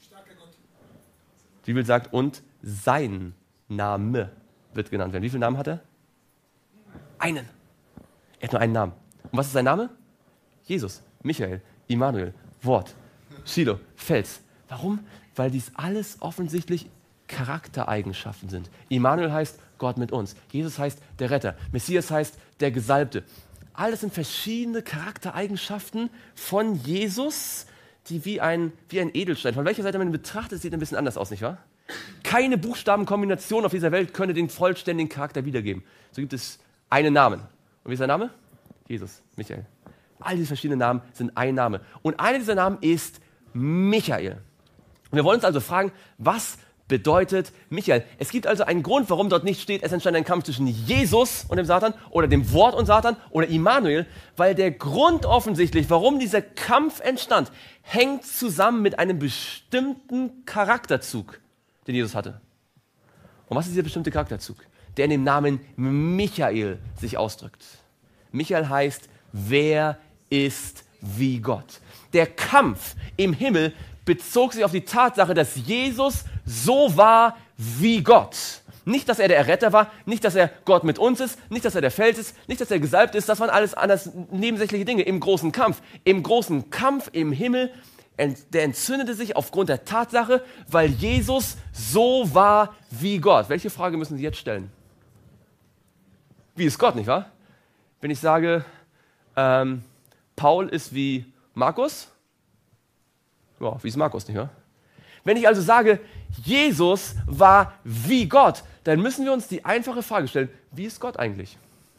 Die Bibel sagt, und sein Name wird genannt werden. Wie viele Namen hat er? Einen. Er hat nur einen Namen. Und was ist sein Name? Jesus, Michael, Immanuel, Wort, Shiloh, Fels. Warum? Weil dies alles offensichtlich Charaktereigenschaften sind. Immanuel heißt Gott mit uns. Jesus heißt der Retter. Messias heißt der Gesalbte. Alles sind verschiedene Charaktereigenschaften von Jesus, die wie ein, wie ein Edelstein. Von welcher Seite man ihn betrachtet, sieht ein bisschen anders aus, nicht wahr? Keine Buchstabenkombination auf dieser Welt könne den vollständigen Charakter wiedergeben. So gibt es einen Namen. Und wie ist sein Name? Jesus, Michael. All diese verschiedenen Namen sind ein Name. Und einer dieser Namen ist Michael. Und wir wollen uns also fragen, was bedeutet Michael? Es gibt also einen Grund, warum dort nicht steht, es entstand ein Kampf zwischen Jesus und dem Satan oder dem Wort und Satan oder Immanuel, weil der Grund offensichtlich, warum dieser Kampf entstand, hängt zusammen mit einem bestimmten Charakterzug, den Jesus hatte. Und was ist dieser bestimmte Charakterzug? Der in dem Namen Michael sich ausdrückt. Michael heißt, wer ist wie Gott? Der Kampf im Himmel bezog sich auf die Tatsache, dass Jesus so war wie Gott. Nicht, dass er der Erretter war, nicht, dass er Gott mit uns ist, nicht, dass er der Fels ist, nicht, dass er gesalbt ist. Das waren alles anders nebensächliche Dinge im großen Kampf. Im großen Kampf im Himmel, der entzündete sich aufgrund der Tatsache, weil Jesus so war wie Gott. Welche Frage müssen Sie jetzt stellen? Wie ist Gott, nicht wahr? Wenn ich sage, ähm, Paul ist wie Markus, ja, wie ist Markus, nicht wahr? Wenn ich also sage, Jesus war wie Gott, dann müssen wir uns die einfache Frage stellen, wie ist Gott eigentlich?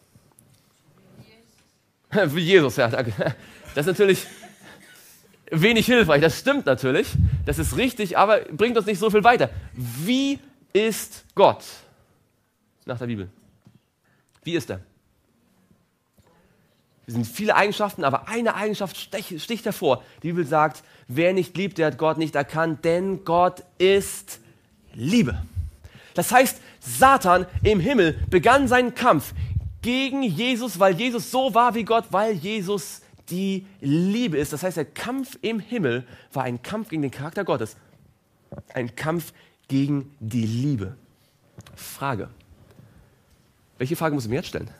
Wie Jesus, ja, danke. Das ist natürlich wenig hilfreich, das stimmt natürlich, das ist richtig, aber bringt uns nicht so viel weiter. Wie ist Gott nach der Bibel? Wie ist er? Es sind viele Eigenschaften, aber eine Eigenschaft stich, sticht hervor. Die Bibel sagt, wer nicht liebt, der hat Gott nicht erkannt, denn Gott ist Liebe. Das heißt, Satan im Himmel begann seinen Kampf gegen Jesus, weil Jesus so war wie Gott, weil Jesus die Liebe ist. Das heißt, der Kampf im Himmel war ein Kampf gegen den Charakter Gottes. Ein Kampf gegen die Liebe. Frage. Welche Frage muss ich mir jetzt stellen?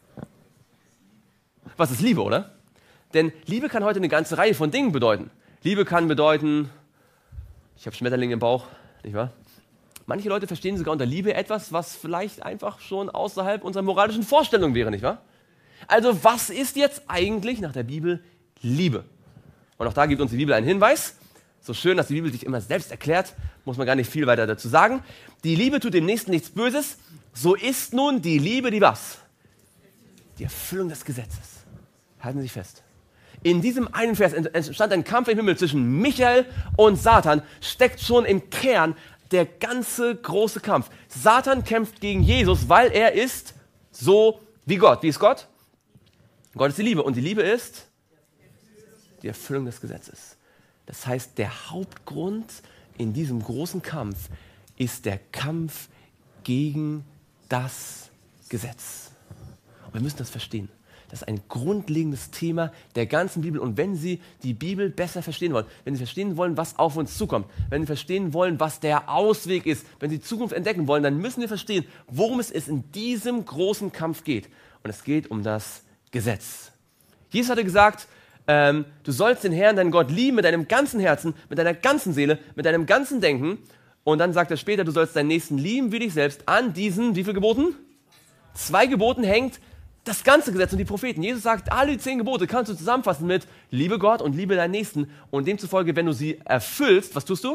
Was ist Liebe, oder? Denn Liebe kann heute eine ganze Reihe von Dingen bedeuten. Liebe kann bedeuten, ich habe Schmetterlinge im Bauch, nicht wahr? Manche Leute verstehen sogar unter Liebe etwas, was vielleicht einfach schon außerhalb unserer moralischen Vorstellung wäre, nicht wahr? Also was ist jetzt eigentlich nach der Bibel Liebe? Und auch da gibt uns die Bibel einen Hinweis. So schön, dass die Bibel sich immer selbst erklärt, muss man gar nicht viel weiter dazu sagen. Die Liebe tut dem Nächsten nichts Böses. So ist nun die Liebe die was? Die Erfüllung des Gesetzes. Halten Sie sich fest. In diesem einen Vers entstand ein Kampf im Himmel zwischen Michael und Satan, steckt schon im Kern der ganze große Kampf. Satan kämpft gegen Jesus, weil er ist so wie Gott. Wie ist Gott? Gott ist die Liebe und die Liebe ist die Erfüllung des Gesetzes. Das heißt, der Hauptgrund in diesem großen Kampf ist der Kampf gegen das Gesetz. Und wir müssen das verstehen. Das ist ein grundlegendes Thema der ganzen Bibel. Und wenn Sie die Bibel besser verstehen wollen, wenn Sie verstehen wollen, was auf uns zukommt, wenn Sie verstehen wollen, was der Ausweg ist, wenn Sie die Zukunft entdecken wollen, dann müssen wir verstehen, worum es ist in diesem großen Kampf geht. Und es geht um das Gesetz. Jesus hatte gesagt, ähm, du sollst den Herrn, deinen Gott, lieben mit deinem ganzen Herzen, mit deiner ganzen Seele, mit deinem ganzen Denken. Und dann sagt er später, du sollst deinen Nächsten lieben wie dich selbst. An diesen, wie viele Geboten? Zwei Geboten hängt das ganze Gesetz und die Propheten. Jesus sagt, alle die zehn Gebote kannst du zusammenfassen mit liebe Gott und liebe deinen Nächsten. Und demzufolge, wenn du sie erfüllst, was tust du?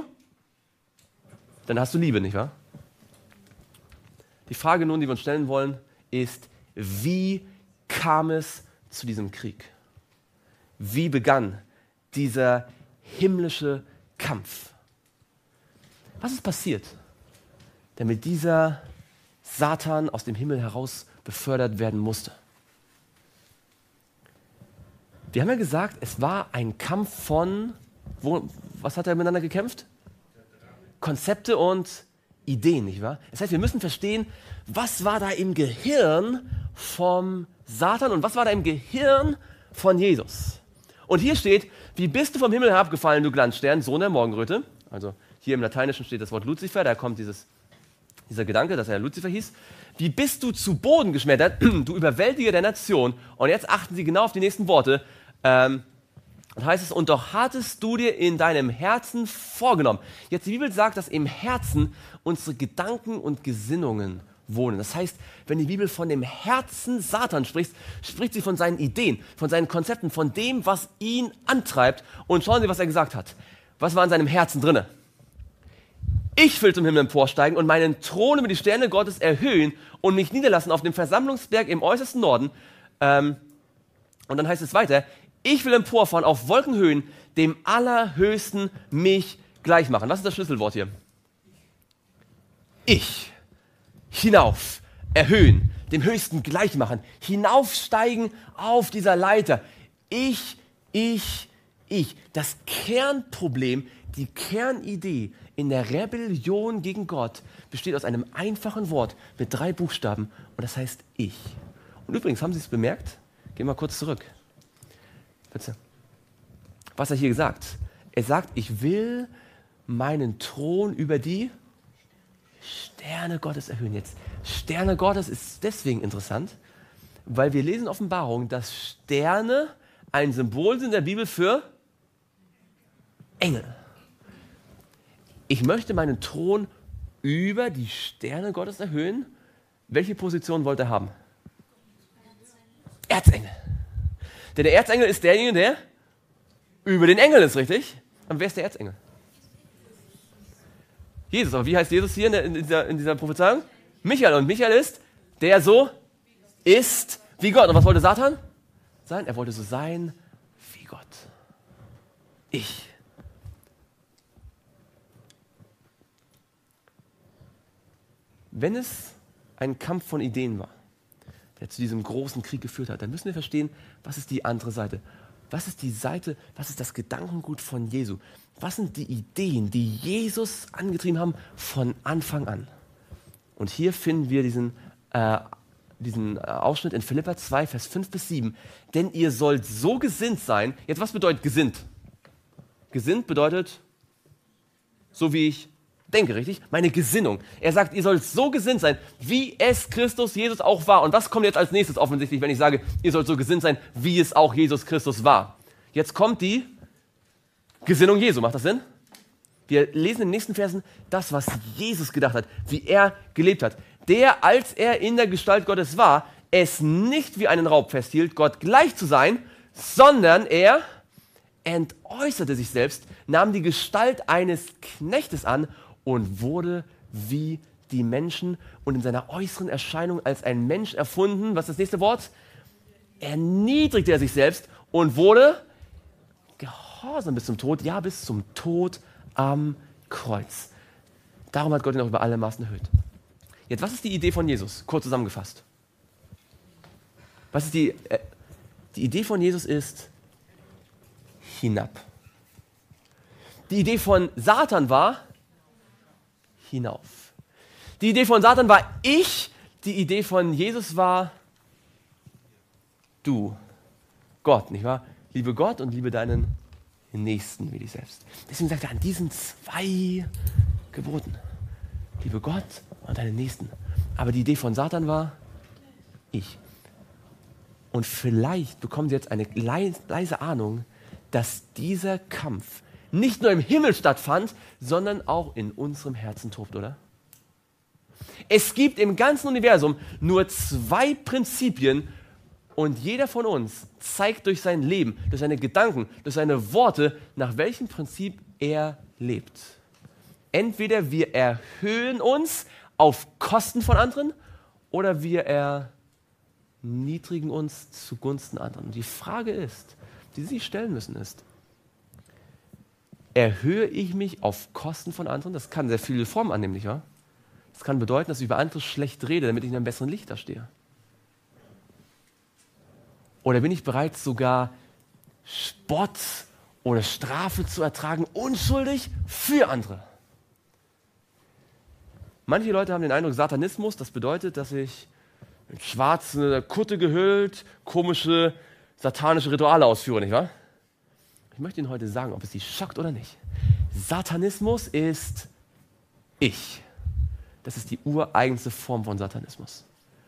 Dann hast du Liebe, nicht wahr? Die Frage nun, die wir uns stellen wollen, ist, wie kam es zu diesem Krieg? Wie begann dieser himmlische Kampf? Was ist passiert, damit dieser Satan aus dem Himmel heraus befördert werden musste? Wir haben ja gesagt, es war ein Kampf von, wo, was hat er miteinander gekämpft? Konzepte und Ideen, nicht wahr? Das heißt, wir müssen verstehen, was war da im Gehirn vom Satan und was war da im Gehirn von Jesus. Und hier steht, wie bist du vom Himmel herabgefallen, du Glanzstern, Sohn der Morgenröte. Also hier im Lateinischen steht das Wort Luzifer, da kommt dieses, dieser Gedanke, dass er Luzifer hieß. Wie bist du zu Boden geschmettert, du Überwältiger der Nation. Und jetzt achten Sie genau auf die nächsten Worte. Ähm, und heißt es, und doch hattest du dir in deinem Herzen vorgenommen. Jetzt die Bibel sagt, dass im Herzen unsere Gedanken und Gesinnungen wohnen. Das heißt, wenn die Bibel von dem Herzen Satan spricht, spricht sie von seinen Ideen, von seinen Konzepten, von dem, was ihn antreibt. Und schauen Sie, was er gesagt hat. Was war in seinem Herzen drinne? Ich will zum Himmel emporsteigen und meinen Thron über die Sterne Gottes erhöhen und mich niederlassen auf dem Versammlungsberg im äußersten Norden. Ähm, und dann heißt es weiter, ich will emporfahren auf Wolkenhöhen, dem Allerhöchsten mich gleich machen. Was ist das Schlüsselwort hier? Ich. Hinauf, erhöhen, dem Höchsten gleich machen, hinaufsteigen auf dieser Leiter. Ich, ich, ich. Das Kernproblem, die Kernidee in der Rebellion gegen Gott besteht aus einem einfachen Wort mit drei Buchstaben und das heißt ich. Und übrigens, haben Sie es bemerkt? Gehen wir mal kurz zurück. Bitte. Was hat er hier gesagt? Er sagt, ich will meinen Thron über die Sterne Gottes erhöhen. Jetzt, Sterne Gottes ist deswegen interessant, weil wir lesen in Offenbarung, dass Sterne ein Symbol sind in der Bibel für Engel. Ich möchte meinen Thron über die Sterne Gottes erhöhen. Welche Position wollte er haben? Erzengel. Denn der Erzengel ist derjenige, der über den Engel ist, richtig? Und wer ist der Erzengel? Jesus. Aber wie heißt Jesus hier in, der, in, dieser, in dieser Prophezeiung? Michael. Und Michael ist, der so ist wie Gott. Und was wollte Satan sein? Er wollte so sein wie Gott. Ich. Wenn es ein Kampf von Ideen war, der zu diesem großen Krieg geführt hat, dann müssen wir verstehen, was ist die andere Seite? Was ist die Seite, was ist das Gedankengut von Jesu? Was sind die Ideen, die Jesus angetrieben haben von Anfang an? Und hier finden wir diesen, äh, diesen Ausschnitt in Philipper zwei, Vers fünf bis sieben. Denn ihr sollt so gesinnt sein. Jetzt, was bedeutet gesinnt? Gesinnt bedeutet, so wie ich denke, richtig? Meine Gesinnung. Er sagt, ihr sollt so gesinnt sein, wie es Christus Jesus auch war. Und was kommt jetzt als nächstes offensichtlich, wenn ich sage, ihr sollt so gesinnt sein, wie es auch Jesus Christus war? Jetzt kommt die Gesinnung Jesu. Macht das Sinn? Wir lesen in den nächsten Versen das, was Jesus gedacht hat, wie er gelebt hat. Der, als er in der Gestalt Gottes war, es nicht wie einen Raub festhielt, Gott gleich zu sein, sondern er entäußerte sich selbst, nahm die Gestalt eines Knechtes an und wurde wie die Menschen und in seiner äußeren Erscheinung als ein Mensch erfunden. Was ist das nächste Wort? Erniedrigte er sich selbst und wurde gehorsam bis zum Tod, ja, bis zum Tod am Kreuz. Darum hat Gott ihn auch über alle Maßen erhöht. Jetzt, was ist die Idee von Jesus? Kurz zusammengefasst. Was ist die, äh, die Idee von Jesus ist hinab. Die Idee von Satan war hinauf. Die Idee von Satan war ich, die Idee von Jesus war du. Gott, nicht wahr? Liebe Gott und liebe deinen Nächsten wie dich selbst. Deswegen sagt er an diesen zwei Geboten. Liebe Gott und deinen Nächsten. Aber die Idee von Satan war ich. Und vielleicht bekommen Sie jetzt eine leise Ahnung, dass dieser Kampf nicht nur im Himmel stattfand, sondern auch in unserem Herzen tobt, oder? Es gibt im ganzen Universum nur zwei Prinzipien und jeder von uns zeigt durch sein Leben, durch seine Gedanken, durch seine Worte, nach welchem Prinzip er lebt. Entweder wir erhöhen uns auf Kosten von anderen oder wir erniedrigen uns zugunsten anderen. Und die Frage ist, die Sie sich stellen müssen, ist, erhöhe ich mich auf Kosten von anderen? Das kann sehr viele Formen annehmen, nicht wahr? Das kann bedeuten, dass ich über andere schlecht rede, damit ich in einem besseren Licht da stehe. Oder bin ich bereit, sogar Spott oder Strafe zu ertragen, unschuldig für andere? Manche Leute haben den Eindruck, Satanismus, das bedeutet, dass ich in schwarze Kutte gehüllt, komische, satanische Rituale ausführe, nicht wahr? Ich möchte Ihnen heute sagen, ob es Sie schockt oder nicht. Satanismus ist ich. Das ist die ureigenste Form von Satanismus.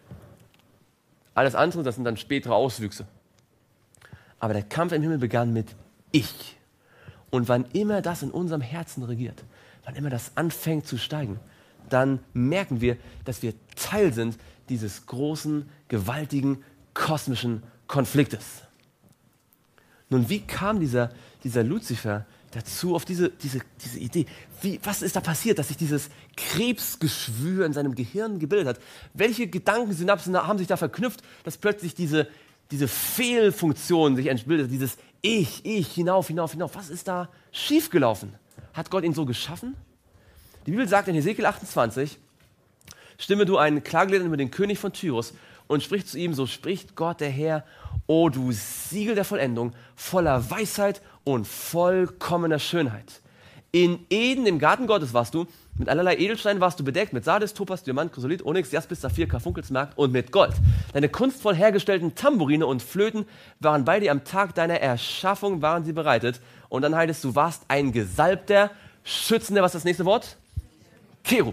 Alles andere, das sind dann spätere Auswüchse. Aber der Kampf im Himmel begann mit ich. Und wann immer das in unserem Herzen regiert, wann immer das anfängt zu steigen, dann merken wir, dass wir Teil sind dieses großen, gewaltigen, kosmischen Konfliktes. Nun, wie kam dieser, dieser Luzifer dazu, auf diese, diese, diese Idee? Wie, was ist da passiert, dass sich dieses Krebsgeschwür in seinem Gehirn gebildet hat? Welche Gedankensynapsen haben sich da verknüpft, dass plötzlich diese, diese Fehlfunktion sich entbildet, dieses Ich, Ich, hinauf, hinauf, hinauf. Was ist da schiefgelaufen? Hat Gott ihn so geschaffen? Die Bibel sagt in Hesekiel achtundzwanzig, stimme du einen Klagelied über den König von Tyrus und sprich zu ihm, so spricht Gott der Herr, o du Siegel der Vollendung, voller Weisheit und vollkommener Schönheit. In Eden, im Garten Gottes warst du, mit allerlei Edelsteinen warst du bedeckt, mit Sardis, Topas, Diamant, Chrysolit, Onyx, Jaspis, Saphir, Karfunkelsmaragd und mit Gold. Deine kunstvoll hergestellten Tamburine und Flöten waren bei dir am Tag deiner Erschaffung, waren sie bereitet. Und dann heißt es, du warst ein gesalbter, schützender, was ist das nächste Wort? Cherub.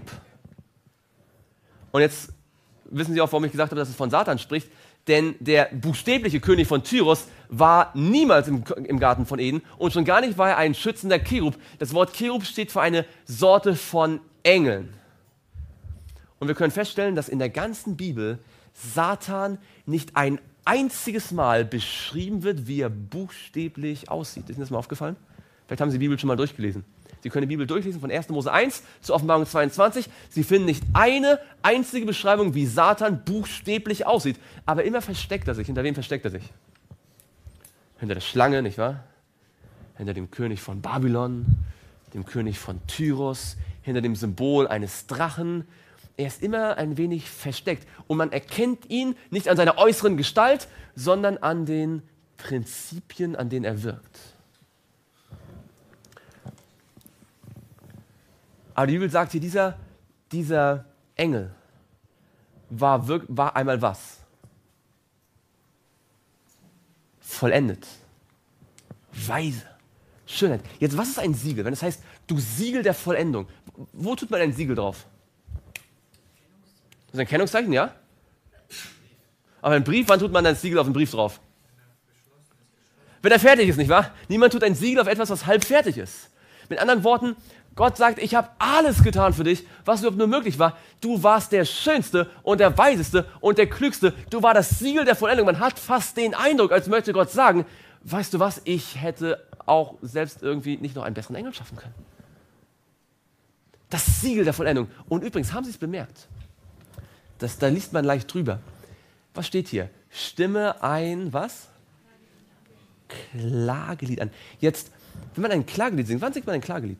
Und jetzt wissen Sie auch, warum ich gesagt habe, dass es von Satan spricht. Denn der buchstäbliche König von Tyrus war niemals im, im Garten von Eden und schon gar nicht war er ein schützender Cherub. Das Wort Cherub steht für eine Sorte von Engeln. Und wir können feststellen, dass in der ganzen Bibel Satan nicht ein einziges Mal beschrieben wird, wie er buchstäblich aussieht. Ist Ihnen das mal aufgefallen? Vielleicht haben Sie die Bibel schon mal durchgelesen. Sie können die Bibel durchlesen von erster Mose eins zu Offenbarung zweiundzwanzig. Sie finden nicht eine einzige Beschreibung, wie Satan buchstäblich aussieht. Aber immer versteckt er sich. Hinter wem versteckt er sich? Hinter der Schlange, nicht wahr? Hinter dem König von Babylon, dem König von Tyrus, hinter dem Symbol eines Drachen. Er ist immer ein wenig versteckt. Und man erkennt ihn nicht an seiner äußeren Gestalt, sondern an den Prinzipien, an denen er wirkt. Aber die Bibel sagt hier, dieser, dieser Engel war, wirk, war einmal was? Vollendet. Weise. Schönheit. Jetzt, was ist ein Siegel? Wenn das heißt, du Siegel der Vollendung. Wo tut man ein Siegel drauf? Das ist ein Kennungszeichen, ja? Aber ein Brief, wann tut man ein Siegel auf einen Brief drauf? Wenn er fertig ist, nicht wahr? Niemand tut ein Siegel auf etwas, was halb fertig ist. Mit anderen Worten, Gott sagt, ich habe alles getan für dich, was überhaupt nur möglich war. Du warst der Schönste und der Weiseste und der Klügste. Du warst das Siegel der Vollendung. Man hat fast den Eindruck, als möchte Gott sagen, weißt du was, ich hätte auch selbst irgendwie nicht noch einen besseren Engel schaffen können. Das Siegel der Vollendung. Und übrigens, haben Sie es bemerkt? Das, da liest man leicht drüber. Was steht hier? Stimme ein, was? Klagelied an. Jetzt, wenn man ein Klagelied singt, wann singt man ein Klagelied?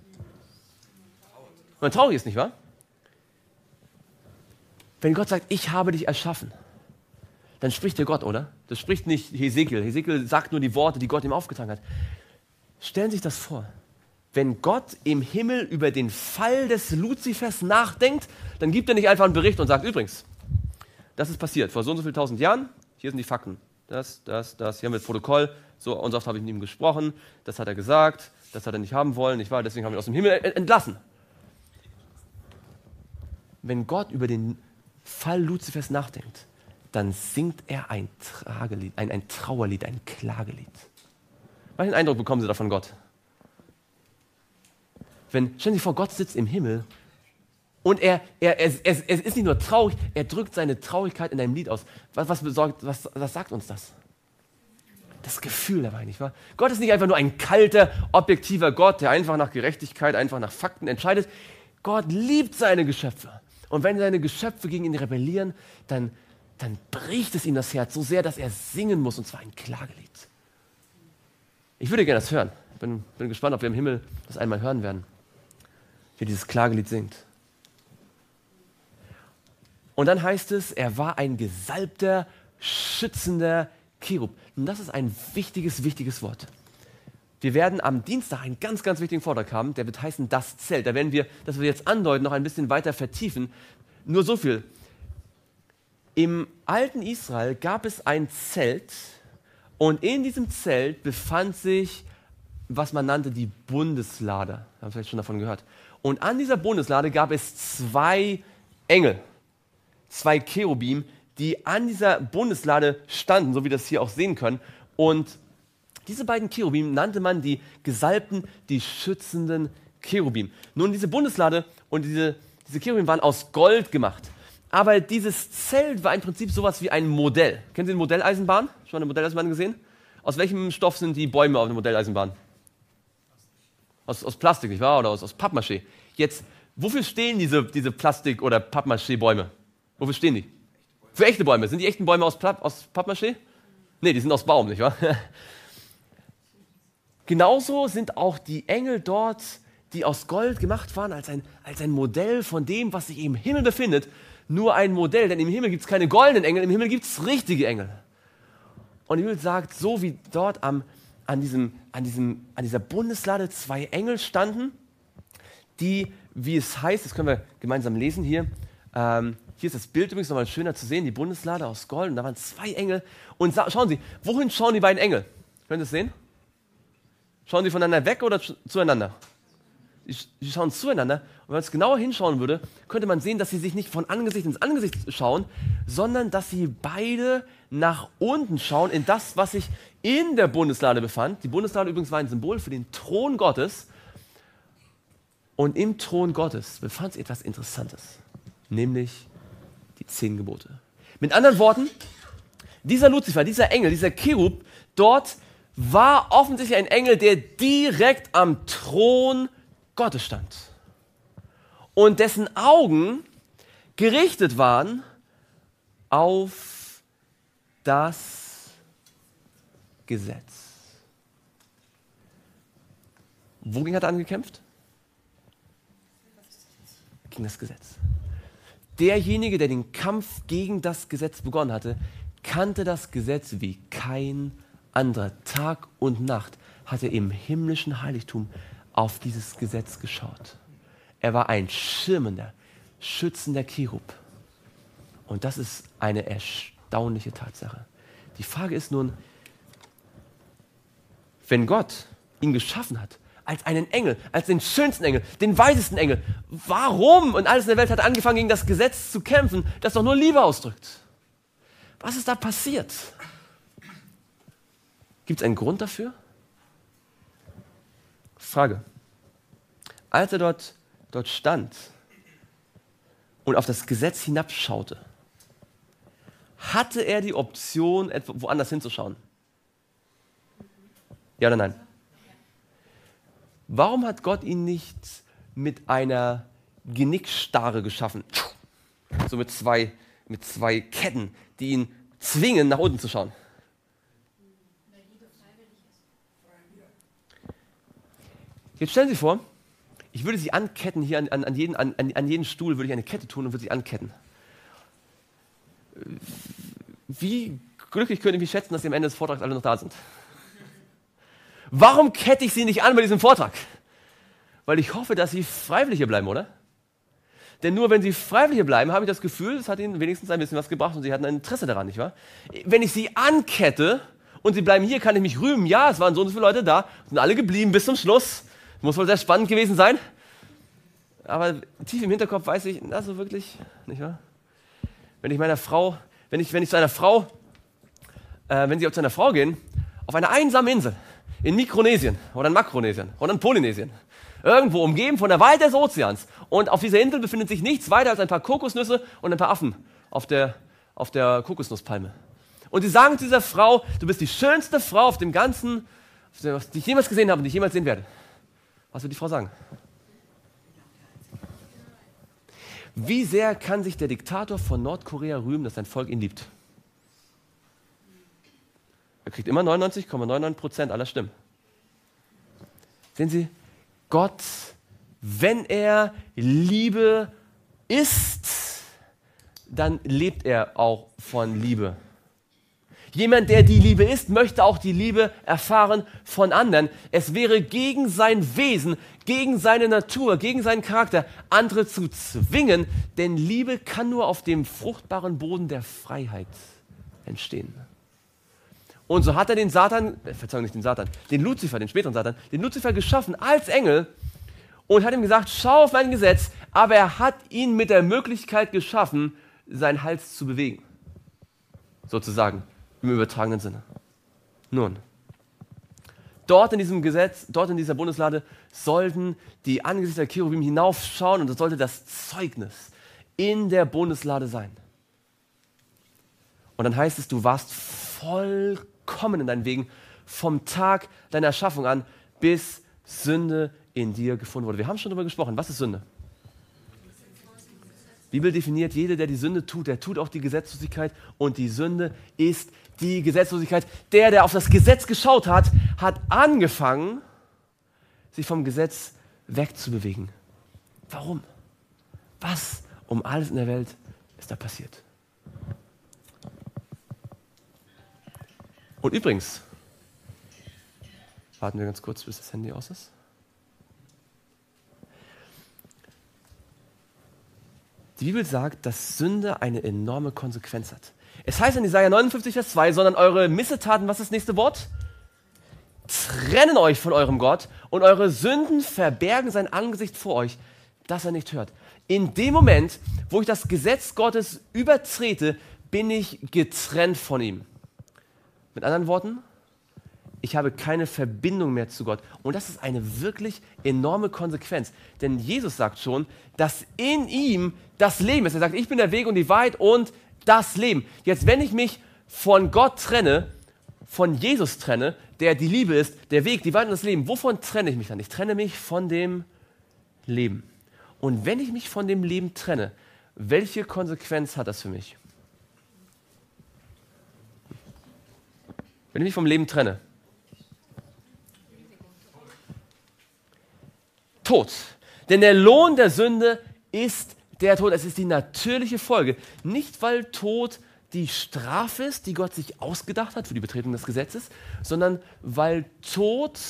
Wenn man traurig ist, nicht wahr? Wenn Gott sagt, ich habe dich erschaffen, dann spricht der Gott, oder? Das spricht nicht Hesekiel. Hesekiel sagt nur die Worte, die Gott ihm aufgetragen hat. Stellen Sie sich das vor. Wenn Gott im Himmel über den Fall des Luzifers nachdenkt, dann gibt er nicht einfach einen Bericht und sagt, übrigens, das ist passiert vor so und so vielen tausend Jahren, hier sind die Fakten. Das, das, das, hier haben wir das Protokoll, so und so oft habe ich mit ihm gesprochen, das hat er gesagt, das hat er nicht haben wollen, nicht wahr? Deswegen haben wir ihn aus dem Himmel entlassen. Wenn Gott über den Fall Luzifers nachdenkt, dann singt er ein Tragelied, ein, ein Trauerlied, ein Klagelied. Welchen Eindruck bekommen Sie da von Gott? Wenn, stellen Sie sich vor, Gott sitzt im Himmel und er, er, er, er, er ist nicht nur traurig, er drückt seine Traurigkeit in einem Lied aus. Was, was, besorgt, was, was sagt uns das? Das Gefühl dabei, nicht wahr? Gott ist nicht einfach nur ein kalter, objektiver Gott, der einfach nach Gerechtigkeit, einfach nach Fakten entscheidet. Gott liebt seine Geschöpfe. Und wenn seine Geschöpfe gegen ihn rebellieren, dann, dann bricht es ihm das Herz so sehr, dass er singen muss, und zwar ein Klagelied. Ich würde gerne das hören. Ich bin, bin gespannt, ob wir im Himmel das einmal hören werden, wie dieses Klagelied singt. Und dann heißt es, er war ein gesalbter, schützender Cherub. Und das ist ein wichtiges, wichtiges Wort. Wir werden am Dienstag einen ganz, ganz wichtigen Vortrag haben, der wird heißen Das Zelt. Da werden wir, das wir jetzt andeuten, noch ein bisschen weiter vertiefen. Nur so viel. Im alten Israel gab es ein Zelt und in diesem Zelt befand sich, was man nannte, die Bundeslade. Da haben Sie vielleicht schon davon gehört. Und an dieser Bundeslade gab es zwei Engel, zwei Cherubim, die an dieser Bundeslade standen, so wie wir das hier auch sehen können. Und diese beiden Cherubim nannte man die Gesalbten, die schützenden Cherubim. Nun, diese Bundeslade und diese, diese Cherubim waren aus Gold gemacht. Aber dieses Zelt war im Prinzip sowas wie ein Modell. Kennen Sie eine Modelleisenbahn? Schon mal eine Modelleisenbahn gesehen? Aus welchem Stoff sind die Bäume auf einer Modelleisenbahn? Aus, aus Plastik, nicht wahr? Oder aus, aus Pappmaché. Jetzt, wofür stehen diese, diese Plastik- oder Pappmaché-Bäume? Wofür stehen die? Für echte Bäume. Sind die echten Bäume aus, Pla- aus Pappmaché? Nee, die sind aus Baum, nicht wahr? Genauso sind auch die Engel dort, die aus Gold gemacht waren, als ein, als ein Modell von dem, was sich im Himmel befindet, nur ein Modell. Denn im Himmel gibt es keine goldenen Engel, im Himmel gibt es richtige Engel. Und die Bibel sagt, so wie dort am, an, diesem, an, diesem, an dieser Bundeslade zwei Engel standen, die, wie es heißt, das können wir gemeinsam lesen hier, ähm, hier ist das Bild übrigens nochmal schöner zu sehen, die Bundeslade aus Gold, und da waren zwei Engel. Und schauen Sie, wohin schauen die beiden Engel? Können Sie es sehen? Schauen sie voneinander weg oder zueinander? Sie schauen zueinander. Und wenn man es genauer hinschauen würde, könnte man sehen, dass sie sich nicht von Angesicht ins Angesicht schauen, sondern dass sie beide nach unten schauen in das, was sich in der Bundeslade befand. Die Bundeslade übrigens war ein Symbol für den Thron Gottes. Und im Thron Gottes befand sich etwas Interessantes, nämlich die zehn Gebote. Mit anderen Worten, dieser Luzifer, dieser Engel, dieser Cherub, dort war offensichtlich ein Engel, der direkt am Thron Gottes stand und dessen Augen gerichtet waren auf das Gesetz. Wogegen hat er angekämpft? Gegen das Gesetz. Derjenige, der den Kampf gegen das Gesetz begonnen hatte, kannte das Gesetz wie kein anderer. Tag und Nacht hat er im himmlischen Heiligtum auf dieses Gesetz geschaut. Er war ein schirmender, schützender Cherub. Und das ist eine erstaunliche Tatsache. Die Frage ist nun, wenn Gott ihn geschaffen hat, als einen Engel, als den schönsten Engel, den weisesten Engel, warum und alles in der Welt hat er angefangen, gegen das Gesetz zu kämpfen, das doch nur Liebe ausdrückt? Was ist da passiert? Gibt es einen Grund dafür? Frage. Als er dort, dort stand und auf das Gesetz hinabschaute, hatte er die Option, etwa woanders hinzuschauen? Ja oder nein? Warum hat Gott ihn nicht mit einer Genickstarre geschaffen? So mit zwei, mit zwei Ketten, die ihn zwingen, nach unten zu schauen. Jetzt stellen Sie sich vor, ich würde Sie anketten, hier an, an, jeden, an, an jeden Stuhl würde ich eine Kette tun und würde Sie anketten. Wie glücklich können Sie mich schätzen, dass Sie am Ende des Vortrags alle noch da sind? Warum kette ich Sie nicht an bei diesem Vortrag? Weil ich hoffe, dass Sie freiwillig hier bleiben, oder? Denn nur wenn Sie freiwillig hier bleiben, habe ich das Gefühl, es hat Ihnen wenigstens ein bisschen was gebracht und Sie hatten ein Interesse daran, nicht wahr? Wenn ich Sie ankette und Sie bleiben hier, kann ich mich rühmen. Ja, es waren so und so viele Leute da, sind alle geblieben bis zum Schluss. Muss wohl sehr spannend gewesen sein. Aber tief im Hinterkopf weiß ich, na so wirklich, nicht wahr? Wenn ich meiner Frau, wenn ich, wenn ich zu einer Frau, äh, wenn Sie auch zu einer Frau gehen, auf einer einsamen Insel, in Mikronesien oder in Makronesien oder in Polynesien, irgendwo umgeben von der Weite des Ozeans, und auf dieser Insel befindet sich nichts weiter als ein paar Kokosnüsse und ein paar Affen auf der, auf der Kokosnusspalme. Und Sie sagen zu dieser Frau, du bist die schönste Frau auf dem ganzen, die ich jemals gesehen habe und die ich jemals sehen werde. Was wird die Frau sagen? Wie sehr kann sich der Diktator von Nordkorea rühmen, dass sein Volk ihn liebt? Er kriegt immer neunundneunzig Komma neunundneunzig Prozent aller Stimmen. Sehen Sie, Gott, wenn er Liebe ist, dann lebt er auch von Liebe. Jemand, der die Liebe ist, möchte auch die Liebe erfahren von anderen. Es wäre gegen sein Wesen, gegen seine Natur, gegen seinen Charakter, andere zu zwingen, denn Liebe kann nur auf dem fruchtbaren Boden der Freiheit entstehen. Und so hat er den Satan, äh, Verzeihung, nicht den Satan, den Luzifer, den späteren Satan, den Luzifer geschaffen als Engel und hat ihm gesagt, schau auf mein Gesetz, aber er hat ihn mit der Möglichkeit geschaffen, seinen Hals zu bewegen. Sozusagen, im übertragenen Sinne. Nun, dort in diesem Gesetz, dort in dieser Bundeslade sollten die Angesichter der Cherubim hinaufschauen und das sollte das Zeugnis in der Bundeslade sein. Und dann heißt es, du warst vollkommen in deinen Wegen vom Tag deiner Erschaffung an, bis Sünde in dir gefunden wurde. Wir haben schon darüber gesprochen. Was ist Sünde? Die Bibel definiert, jeder, der die Sünde tut, der tut auch die Gesetzlosigkeit und die Sünde ist die Gesetzlosigkeit. Der, der auf das Gesetz geschaut hat, hat angefangen, sich vom Gesetz wegzubewegen. Warum? Was um alles in der Welt ist da passiert? Und übrigens, warten wir ganz kurz, bis das Handy aus ist. Die Bibel sagt, dass Sünde eine enorme Konsequenz hat. Es heißt in Jesaja neunundfünfzig, Vers zwei, sondern eure Missetaten, was ist das nächste Wort? Trennen euch von eurem Gott und eure Sünden verbergen sein Angesicht vor euch, dass er nicht hört. In dem Moment, wo ich das Gesetz Gottes übertrete, bin ich getrennt von ihm. Mit anderen Worten, ich habe keine Verbindung mehr zu Gott. Und das ist eine wirklich enorme Konsequenz. Denn Jesus sagt schon, dass in ihm das Leben ist. Er sagt, ich bin der Weg und die Wahrheit und das Leben. Jetzt, wenn ich mich von Gott trenne, von Jesus trenne, der die Liebe ist, der Weg, die Wahrheit und das Leben, wovon trenne ich mich dann? Ich trenne mich von dem Leben. Und wenn ich mich von dem Leben trenne, welche Konsequenz hat das für mich? Wenn ich mich vom Leben trenne, Tod. Denn der Lohn der Sünde ist der Tod. Es ist die natürliche Folge. Nicht, weil Tod die Strafe ist, die Gott sich ausgedacht hat für die Betretung des Gesetzes, sondern weil Tod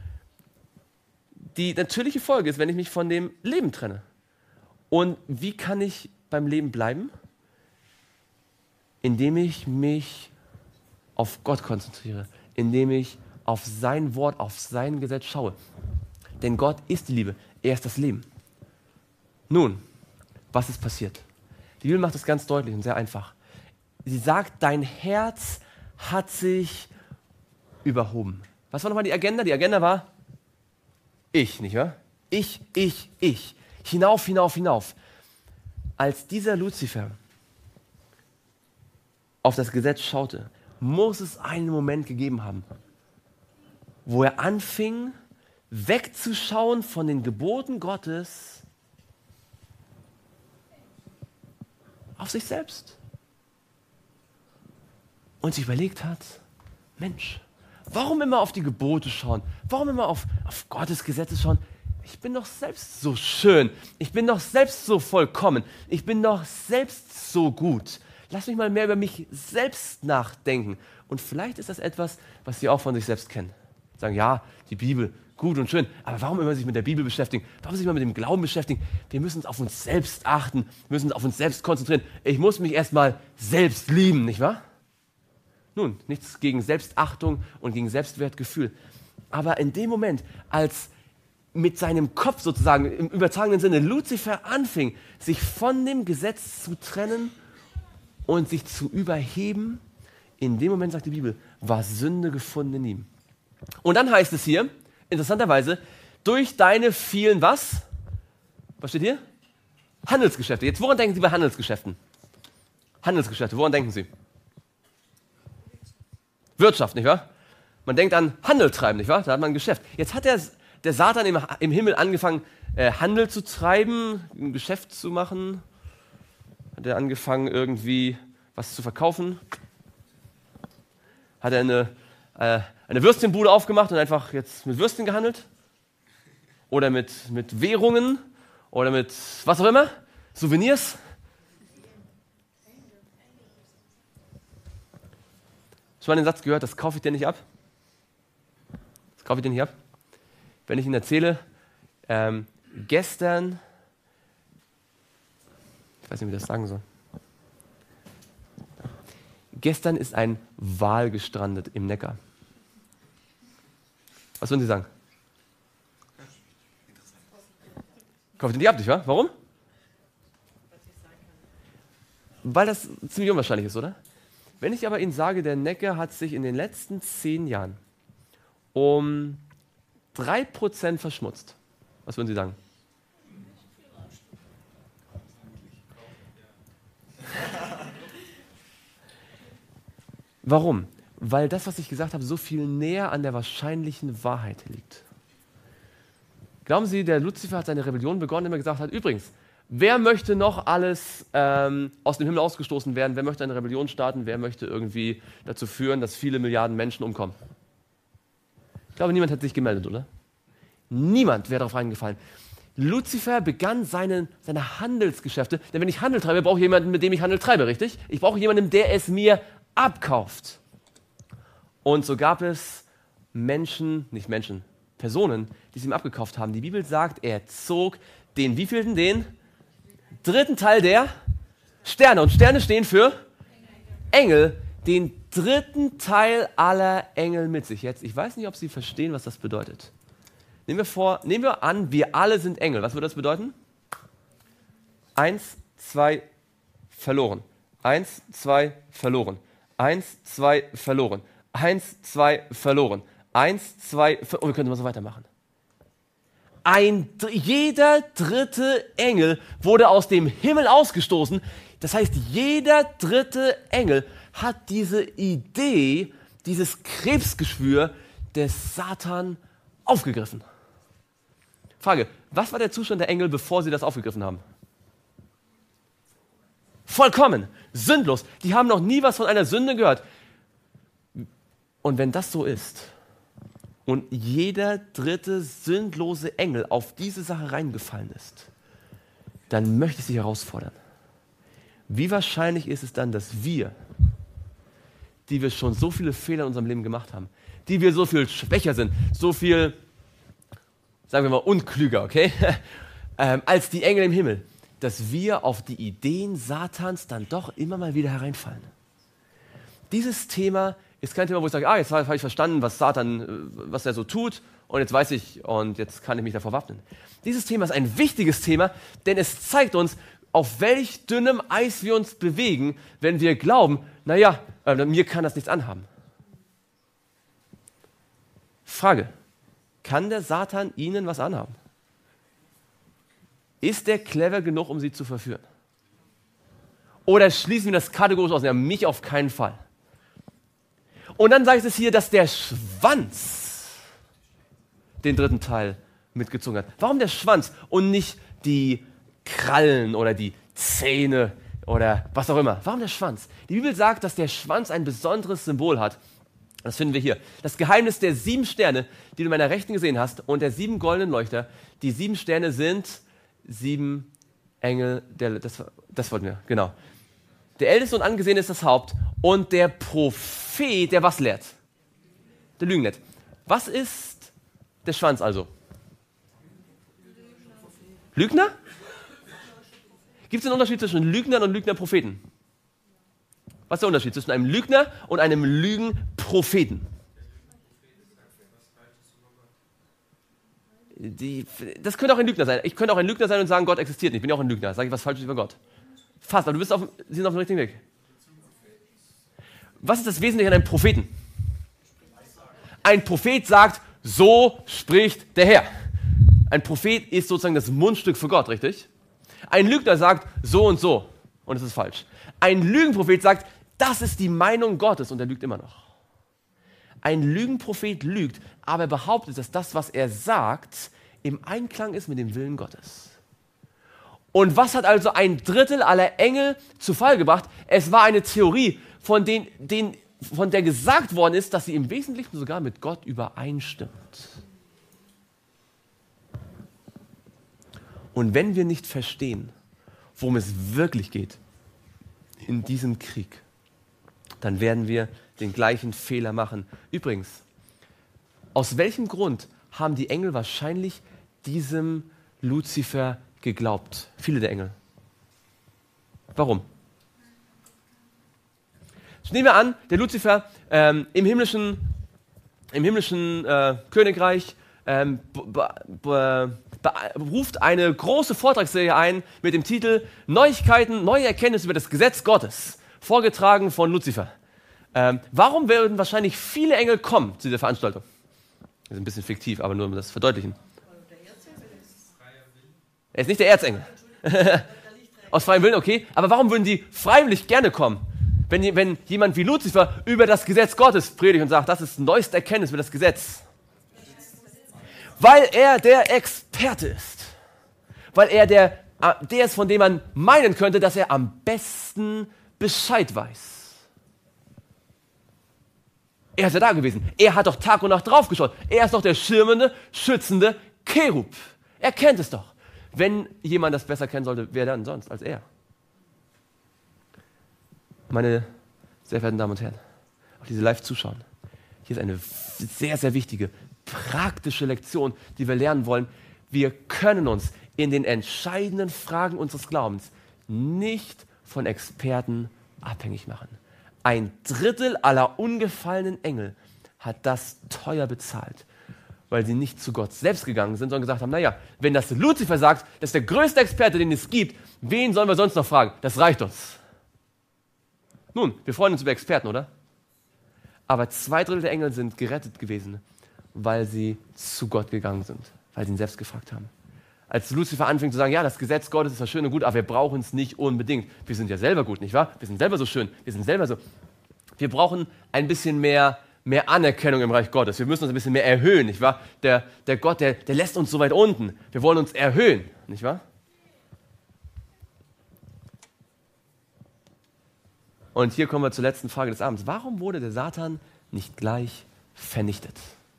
die natürliche Folge ist, wenn ich mich von dem Leben trenne. Und wie kann ich beim Leben bleiben? Indem ich mich auf Gott konzentriere, indem ich auf sein Wort, auf sein Gesetz schaue. Denn Gott ist die Liebe, er ist das Leben. Nun, was ist passiert? Die Bibel macht es ganz deutlich und sehr einfach. Sie sagt, dein Herz hat sich überhoben. Was war nochmal die Agenda? Die Agenda war ich, nicht wahr? Ich, ich, ich. Hinauf, hinauf, hinauf. Als dieser Luzifer auf das Gesetz schaute, muss es einen Moment gegeben haben, wo er anfing, wegzuschauen von den Geboten Gottes auf sich selbst. Und sich überlegt hat, Mensch, warum immer auf die Gebote schauen? Warum immer auf, auf Gottes Gesetze schauen? Ich bin doch selbst so schön. Ich bin doch selbst so vollkommen. Ich bin doch selbst so gut. Lass mich mal mehr über mich selbst nachdenken. Und vielleicht ist das etwas, was Sie auch von sich selbst kennen. Sagen, ja, die Bibel, gut und schön, aber warum immer sich mit der Bibel beschäftigen? Warum sich immer mit dem Glauben beschäftigen? Wir müssen uns auf uns selbst achten, müssen uns auf uns selbst konzentrieren. Ich muss mich erstmal selbst lieben, nicht wahr? Nun, nichts gegen Selbstachtung und gegen Selbstwertgefühl. Aber in dem Moment, als mit seinem Kopf sozusagen im übertragenen Sinne Luzifer anfing, sich von dem Gesetz zu trennen und sich zu überheben, in dem Moment, sagt die Bibel, war Sünde gefunden in ihm. Und dann heißt es hier, interessanterweise, durch deine vielen was? Was steht hier? Handelsgeschäfte. Jetzt, woran denken Sie bei Handelsgeschäften? Handelsgeschäfte, woran denken Sie? Wirtschaft, nicht wahr? Man denkt an Handel treiben, nicht wahr? Da hat man ein Geschäft. Jetzt hat der, der Satan im, im Himmel angefangen, äh, Handel zu treiben, ein Geschäft zu machen. Hat er angefangen, irgendwie was zu verkaufen? Hat er eine, äh, eine Würstchenbude aufgemacht und einfach jetzt mit Würstchen gehandelt? Oder mit, mit Währungen? Oder mit was auch immer? Souvenirs? Schon mal den Satz gehört, das kaufe ich dir nicht ab? Das kaufe ich dir nicht ab? Wenn ich Ihnen erzähle, ähm, gestern, ich weiß nicht, wie ich das sagen soll. Gestern ist ein Wal gestrandet im Neckar. Was würden Sie sagen? Kaufe ich dir nicht ab, nicht wahr? Warum? Weil das ziemlich unwahrscheinlich ist, oder? Wenn ich aber Ihnen sage, der Neckar hat sich in den letzten zehn Jahren um drei Prozent verschmutzt, was würden Sie sagen? Warum? Weil das, was ich gesagt habe, so viel näher an der wahrscheinlichen Wahrheit liegt. Glauben Sie, der Luzifer hat seine Rebellion begonnen, indem er gesagt hat, übrigens, wer möchte noch alles ähm, aus dem Himmel ausgestoßen werden? Wer möchte eine Rebellion starten? Wer möchte irgendwie dazu führen, dass viele Milliarden Menschen umkommen? Ich glaube, niemand hat sich gemeldet, oder? Niemand wäre darauf eingefallen. Luzifer begann seine, seine Handelsgeschäfte, denn wenn ich Handel treibe, brauche ich jemanden, mit dem ich Handel treibe, richtig? Ich brauche jemanden, der es mir abkauft. Und so gab es Menschen, nicht Menschen, Personen, die es ihm abgekauft haben. Die Bibel sagt, er zog den wievielten? Den dritten Teil der Sterne. Und Sterne stehen für Engel. Den dritten Teil aller Engel mit sich. Jetzt, ich weiß nicht, ob Sie verstehen, was das bedeutet. Nehmen wir vor, nehmen wir an, wir alle sind Engel. Was würde das bedeuten? Eins, zwei, verloren. Eins, zwei, verloren. Eins, zwei, verloren. Eins, zwei, verloren. Eins, zwei, ver- oh, wir können mal so weitermachen. Ein, jeder dritte Engel wurde aus dem Himmel ausgestoßen. Das heißt, jeder dritte Engel hat diese Idee, dieses Krebsgeschwür des Satan aufgegriffen. Frage, was war der Zustand der Engel, bevor sie das aufgegriffen haben? Vollkommen, sündlos. Die haben noch nie was von einer Sünde gehört. Und wenn das so ist und jeder dritte sündlose Engel auf diese Sache reingefallen ist, dann möchte ich Sie herausfordern. Wie wahrscheinlich ist es dann, dass wir, die wir schon so viele Fehler in unserem Leben gemacht haben, die wir so viel schwächer sind, so viel, sagen wir mal, unklüger, okay, ähm, als die Engel im Himmel, dass wir auf die Ideen Satans dann doch immer mal wieder hereinfallen. Dieses Thema ist kein Thema, wo ich sage, ah, jetzt habe ich verstanden, was Satan, was er so tut und jetzt weiß ich und jetzt kann ich mich davor wappnen. Dieses Thema ist ein wichtiges Thema, denn es zeigt uns, auf welch dünnem Eis wir uns bewegen, wenn wir glauben, naja, äh, mir kann das nichts anhaben. Frage, kann der Satan Ihnen was anhaben? Ist der clever genug, um Sie zu verführen? Oder schließen wir das kategorisch aus? Ja, mich auf keinen Fall. Und dann sagt es hier, dass der Schwanz den dritten Teil mitgezogen hat. Warum der Schwanz und nicht die Krallen oder die Zähne oder was auch immer? Warum der Schwanz? Die Bibel sagt, dass der Schwanz ein besonderes Symbol hat. Das finden wir hier. Das Geheimnis der sieben Sterne, die du in meiner Rechten gesehen hast, und der sieben goldenen Leuchter. Die sieben Sterne sind sieben Engel. Der, das, das wollten wir, genau. Der älteste und angesehene ist das Haupt. Und der Prophet, der was lehrt? Der Lügen lehrt. Was ist der Schwanz also? Lügner? Gibt es einen Unterschied zwischen Lügnern und Lügnerpropheten? Was ist der Unterschied zwischen einem Lügner und einem Lügenpropheten? Die, das könnte auch ein Lügner sein. Ich könnte auch ein Lügner sein und sagen, Gott existiert nicht. Ich bin ja auch ein Lügner. Sage ich was Falsches über Gott. Fast, aber du bist auf, Sie sind auf dem richtigen Weg. Was ist das Wesentliche an einem Propheten? Ein Prophet sagt, so spricht der Herr. Ein Prophet ist sozusagen das Mundstück für Gott, richtig? Ein Lügner sagt, so und so. Und es ist falsch. Ein Lügenprophet sagt, das ist die Meinung Gottes und er lügt immer noch. Ein Lügenprophet lügt, aber er behauptet, dass das, was er sagt, im Einklang ist mit dem Willen Gottes. Und was hat also ein Drittel aller Engel zu Fall gebracht? Es war eine Theorie, von, den, den, von der gesagt worden ist, dass sie im Wesentlichen sogar mit Gott übereinstimmt. Und wenn wir nicht verstehen, worum es wirklich geht in diesem Krieg, dann werden wir den gleichen Fehler machen. Übrigens, aus welchem Grund haben die Engel wahrscheinlich diesem Luzifer geglaubt? Viele der Engel. Warum? Nehmen wir an, der Luzifer ähm, im himmlischen, im himmlischen äh, Königreich ähm, be, be, be, ruft eine große Vortragsserie ein mit dem Titel Neuigkeiten, neue Erkenntnisse über das Gesetz Gottes, vorgetragen von Luzifer. Ähm, warum werden wahrscheinlich viele Engel kommen zu dieser Veranstaltung? Das ist ein bisschen fiktiv, aber nur um das zu verdeutlichen. Er ist nicht der Erzengel. Aus freiem Willen, okay. Aber warum würden die freiwillig gerne kommen? Wenn, wenn jemand wie Luzifer über das Gesetz Gottes predigt und sagt, das ist neueste Erkenntnis über das Gesetz. Weil er der Experte ist. Weil er der, der ist, von dem man meinen könnte, dass er am besten Bescheid weiß. Er ist ja da gewesen. Er hat doch Tag und Nacht draufgeschaut. Er ist doch der schirmende, schützende Cherub. Er kennt es doch. Wenn jemand das besser kennen sollte, wer dann sonst als er? Meine sehr verehrten Damen und Herren, auch diese live zuschauen, hier ist eine sehr, sehr wichtige, praktische Lektion, die wir lernen wollen. Wir können uns in den entscheidenden Fragen unseres Glaubens nicht von Experten abhängig machen. Ein Drittel aller ungefallenen Engel hat das teuer bezahlt, weil sie nicht zu Gott selbst gegangen sind, sondern gesagt haben, naja, wenn das Luzifer sagt, das ist der größte Experte, den es gibt, wen sollen wir sonst noch fragen? Das reicht uns. Nun, wir freuen uns über Experten, oder? Aber zwei Drittel der Engel sind gerettet gewesen, weil sie zu Gott gegangen sind, weil sie ihn selbst gefragt haben. Als Luzifer anfing zu sagen, ja, das Gesetz Gottes ist ja schön und gut, aber wir brauchen es nicht unbedingt. Wir sind ja selber gut, nicht wahr? Wir sind selber so schön, wir sind selber so. Wir brauchen ein bisschen mehr, mehr Anerkennung im Reich Gottes. Wir müssen uns ein bisschen mehr erhöhen, nicht wahr? Der, der Gott, der, der lässt uns so weit unten. Wir wollen uns erhöhen, nicht wahr? Und hier kommen wir zur letzten Frage des Abends. Warum wurde der Satan nicht gleich vernichtet?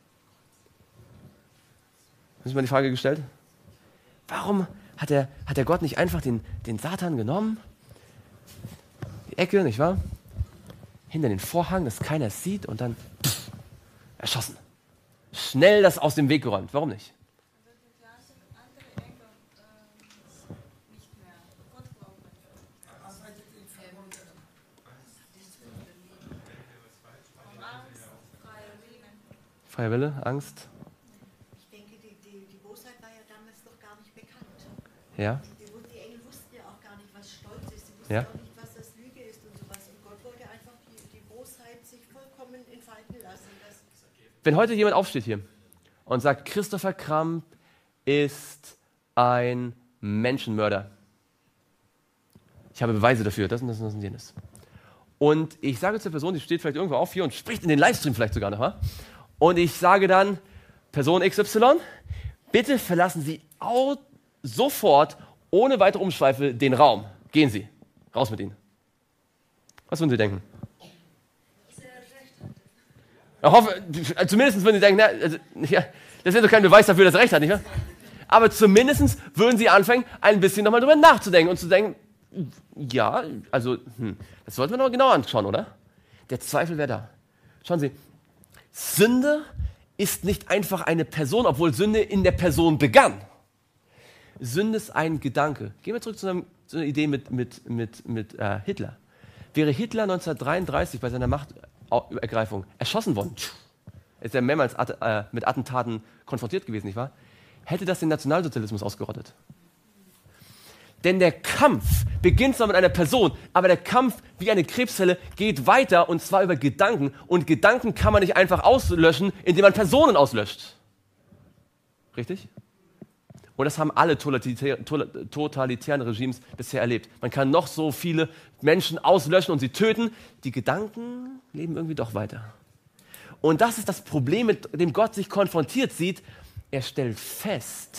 Haben Sie mal die Frage gestellt? Warum hat der, hat der Gott nicht einfach den, den Satan genommen? Die Ecke, nicht wahr? Hinter den Vorhang, dass keiner es sieht und dann pff, erschossen. Schnell das aus dem Weg geräumt. Warum nicht? Freie Wille, Angst. Ich denke, die, die, die Bosheit war ja damals noch gar nicht bekannt. Ja. Die, die Engel wussten ja auch gar nicht, was Stolz ist. Sie wussten Ja. auch nicht, was das Lüge ist und sowas. Und Gott wollte einfach die, die Bosheit sich vollkommen entfalten lassen. Das Wenn heute jemand aufsteht hier und sagt, Christopher Kramp ist ein Menschenmörder. Ich habe Beweise dafür, das und das und das und jenes. Und ich sage zur Person, die steht vielleicht irgendwo auf hier und spricht in den Livestream vielleicht sogar noch mal. Und ich sage dann, Person X Y, bitte verlassen Sie au- sofort, ohne weitere Umschweife, den Raum. Gehen Sie. Raus mit Ihnen. Was würden Sie denken? Ich hoffe, zumindest würden Sie denken, na, also, ja, das ist doch kein Beweis dafür, dass er recht hat, nicht wahr? Aber zumindest würden Sie anfangen, ein bisschen nochmal drüber nachzudenken und zu denken, ja, also, hm, das sollten wir noch genau anschauen, oder? Der Zweifel wäre da. Schauen Sie, Sünde ist nicht einfach eine Person, obwohl Sünde in der Person begann. Sünde ist ein Gedanke. Gehen wir zurück zu einer, zu einer Idee mit, mit, mit, mit äh, Hitler. Wäre Hitler neunzehnhundertdreiunddreißig bei seiner Machtergreifung erschossen worden, er ist ja mehrmals at, äh, mit Attentaten konfrontiert gewesen, nicht wahr? Hätte das den Nationalsozialismus ausgerottet. Denn der Kampf beginnt zwar mit einer Person, aber der Kampf wie eine Krebszelle geht weiter und zwar über Gedanken. Und Gedanken kann man nicht einfach auslöschen, indem man Personen auslöscht. Richtig? Und das haben alle totalitär, totalitären Regimes bisher erlebt. Man kann noch so viele Menschen auslöschen und sie töten. Die Gedanken leben irgendwie doch weiter. Und das ist das Problem, mit dem Gott sich konfrontiert sieht. Er stellt fest,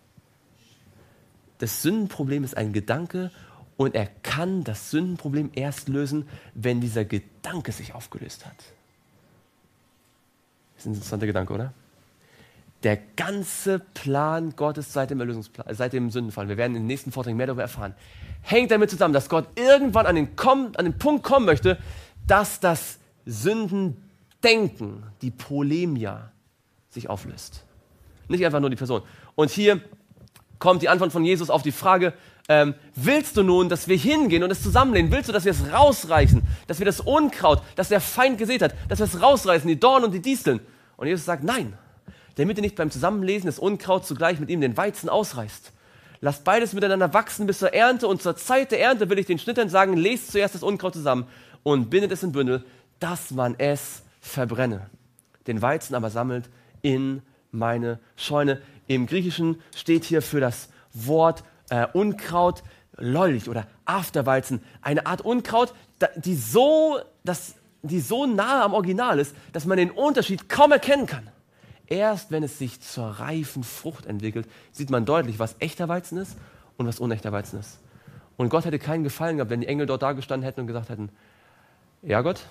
das Sündenproblem ist ein Gedanke und er kann das Sündenproblem erst lösen, wenn dieser Gedanke sich aufgelöst hat. Das ist ein interessanter Gedanke, oder? Der ganze Plan Gottes seit dem, Erlösungsplan, seit dem Sündenfall, wir werden in den nächsten Vorträgen mehr darüber erfahren, hängt damit zusammen, dass Gott irgendwann an den, kommen, an den Punkt kommen möchte, dass das Sündendenken, die Polemia, sich auflöst. Nicht einfach nur die Person. Und hier kommt die Antwort von Jesus auf die Frage, ähm, willst du nun, dass wir hingehen und es zusammenlehnen? Willst du, dass wir es rausreißen? Dass wir das Unkraut, das der Feind gesät hat, dass wir es rausreißen, die Dornen und die Disteln? Und Jesus sagt, nein, damit ihr nicht beim Zusammenlesen das Unkraut zugleich mit ihm den Weizen ausreißt. Lasst beides miteinander wachsen bis zur Ernte, und zur Zeit der Ernte will ich den Schnittern sagen, lest zuerst das Unkraut zusammen und bindet es in Bündel, dass man es verbrenne. Den Weizen aber sammelt in meine Scheune. Im Griechischen steht hier für das Wort äh, Unkraut Lolch oder Afterweizen, eine Art Unkraut, die so, das, die so nahe am Original ist, dass man den Unterschied kaum erkennen kann. Erst wenn es sich zur reifen Frucht entwickelt, sieht man deutlich, was echter Weizen ist und was unechter Weizen ist. Und Gott hätte keinen Gefallen gehabt, wenn die Engel dort da gestanden hätten und gesagt hätten, ja Gott,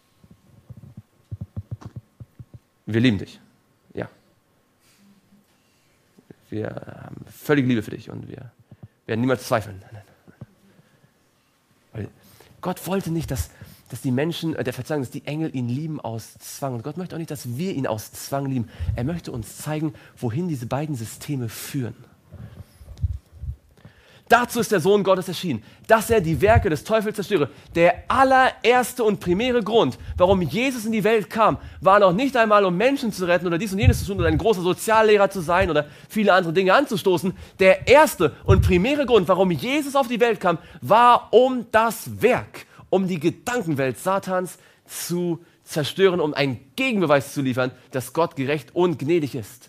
wir lieben dich. Ja. Wir haben völlige Liebe für dich und wir werden niemals zweifeln. Weil Gott wollte nicht, dass, dass die Menschen, äh, der Verzeihung, dass die Engel ihn lieben aus Zwang. Und Gott möchte auch nicht, dass wir ihn aus Zwang lieben. Er möchte uns zeigen, wohin diese beiden Systeme führen. Dazu ist der Sohn Gottes erschienen, dass er die Werke des Teufels zerstöre. Der allererste und primäre Grund, warum Jesus in die Welt kam, war noch nicht einmal, um Menschen zu retten oder dies und jenes zu tun oder ein großer Soziallehrer zu sein oder viele andere Dinge anzustoßen. Der erste und primäre Grund, warum Jesus auf die Welt kam, war, um das Werk, um die Gedankenwelt Satans zu zerstören, um einen Gegenbeweis zu liefern, dass Gott gerecht und gnädig ist.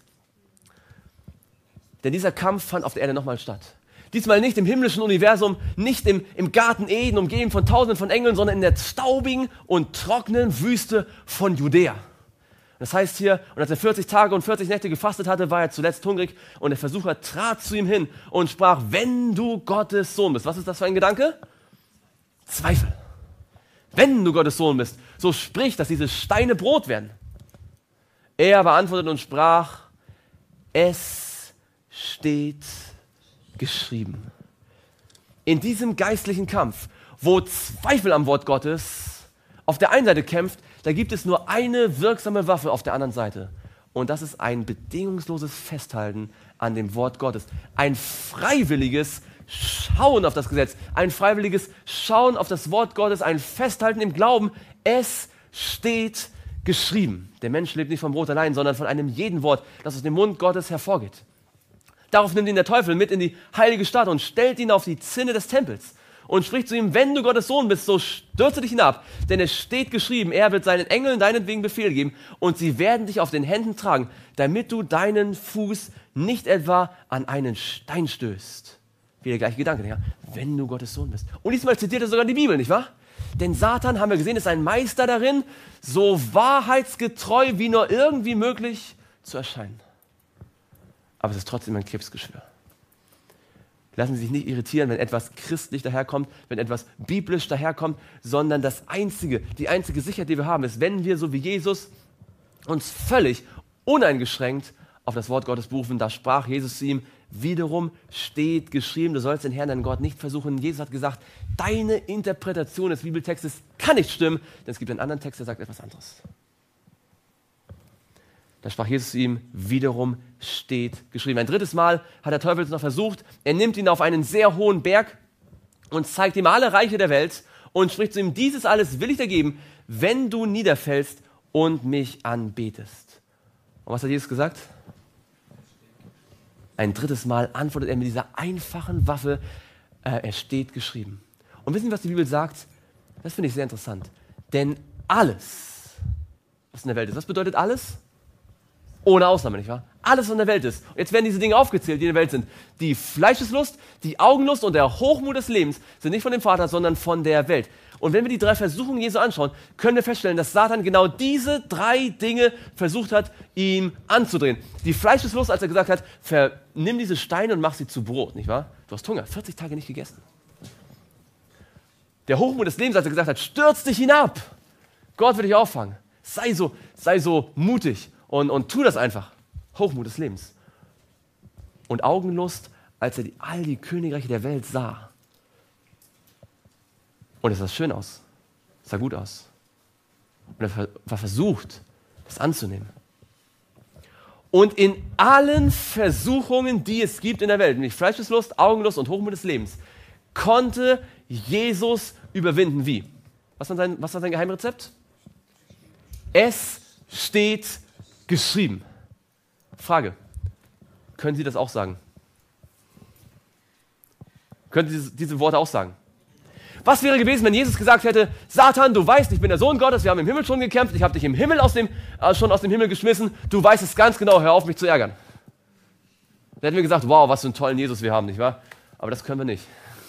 Denn dieser Kampf fand auf der Erde nochmal statt. Diesmal nicht im himmlischen Universum, nicht im, im Garten Eden, umgeben von Tausenden von Engeln, sondern in der staubigen und trockenen Wüste von Judäa. Das heißt hier, und als er vierzig Tage und vierzig Nächte gefastet hatte, war er zuletzt hungrig, und der Versucher trat zu ihm hin und sprach, wenn du Gottes Sohn bist. Was ist das für ein Gedanke? Zweifel. Wenn du Gottes Sohn bist, so sprich, dass diese Steine Brot werden. Er aber antwortete und sprach, es steht geschrieben. In diesem geistlichen Kampf, wo Zweifel am Wort Gottes auf der einen Seite kämpft, da gibt es nur eine wirksame Waffe auf der anderen Seite. Und das ist ein bedingungsloses Festhalten an dem Wort Gottes. Ein freiwilliges Schauen auf das Gesetz, ein freiwilliges Schauen auf das Wort Gottes, ein Festhalten im Glauben. Es steht geschrieben. Der Mensch lebt nicht vom Brot allein, sondern von einem jeden Wort, das aus dem Mund Gottes hervorgeht. Darauf nimmt ihn der Teufel mit in die heilige Stadt und stellt ihn auf die Zinne des Tempels und spricht zu ihm, wenn du Gottes Sohn bist, so stürze dich hinab, denn es steht geschrieben, er wird seinen Engeln deinetwegen Befehl geben und sie werden dich auf den Händen tragen, damit du deinen Fuß nicht etwa an einen Stein stößt. Wieder der gleiche Gedanke, ja? Wenn du Gottes Sohn bist. Und diesmal zitiert er sogar die Bibel, nicht wahr? Denn Satan, haben wir gesehen, ist ein Meister darin, so wahrheitsgetreu wie nur irgendwie möglich zu erscheinen. Aber es ist trotzdem ein Krebsgeschwür. Lassen Sie sich nicht irritieren, wenn etwas christlich daherkommt, wenn etwas biblisch daherkommt, sondern das einzige, die einzige Sicherheit, die wir haben, ist, wenn wir, so wie Jesus, uns völlig uneingeschränkt auf das Wort Gottes berufen. Da sprach Jesus zu ihm, wiederum steht geschrieben, du sollst den Herrn, deinen Gott, nicht versuchen. Jesus hat gesagt, deine Interpretation des Bibeltextes kann nicht stimmen, denn es gibt einen anderen Text, der sagt etwas anderes. Da sprach Jesus zu ihm, wiederum steht geschrieben. Ein drittes Mal hat der Teufel es noch versucht. Er nimmt ihn auf einen sehr hohen Berg und zeigt ihm alle Reiche der Welt und spricht zu ihm, dieses alles will ich dir geben, wenn du niederfällst und mich anbetest. Und was hat Jesus gesagt? Ein drittes Mal antwortet er mit dieser einfachen Waffe, äh, es steht geschrieben. Und wissen Sie, was die Bibel sagt? Das finde ich sehr interessant. Denn alles, was in der Welt ist, was bedeutet alles? Ohne Ausnahme, nicht wahr? Alles, was in der Welt ist. Und jetzt werden diese Dinge aufgezählt, die in der Welt sind. Die Fleischeslust, die Augenlust und der Hochmut des Lebens sind nicht von dem Vater, sondern von der Welt. Und wenn wir die drei Versuchungen Jesu anschauen, können wir feststellen, dass Satan genau diese drei Dinge versucht hat, ihm anzudrehen. Die Fleischeslust, als er gesagt hat, nimm diese Steine und mach sie zu Brot, nicht wahr? Du hast Hunger, vierzig Tage nicht gegessen. Der Hochmut des Lebens, als er gesagt hat, stürz dich hinab. Gott wird dich auffangen. Sei so, sei so mutig. Und, und tu das einfach. Hochmut des Lebens. Und Augenlust, als er die, all die Königreiche der Welt sah. Und es sah schön aus. Es sah gut aus. Und er war versucht, das anzunehmen. Und in allen Versuchungen, die es gibt in der Welt, nämlich Fleischeslust, Augenlust und Hochmut des Lebens, konnte Jesus überwinden. Wie? Was war sein, was war sein Geheimrezept? Es steht geschrieben. Frage, können Sie das auch sagen? Können Sie diese, diese Worte auch sagen? Was wäre gewesen, wenn Jesus gesagt hätte, Satan, du weißt, ich bin der Sohn Gottes, wir haben im Himmel schon gekämpft, ich habe dich im Himmel aus dem, äh, schon aus dem Himmel geschmissen, du weißt es ganz genau, hör auf, mich zu ärgern. Dann hätten wir gesagt, wow, was für einen tollen Jesus wir haben, nicht wahr? Aber das können wir nicht.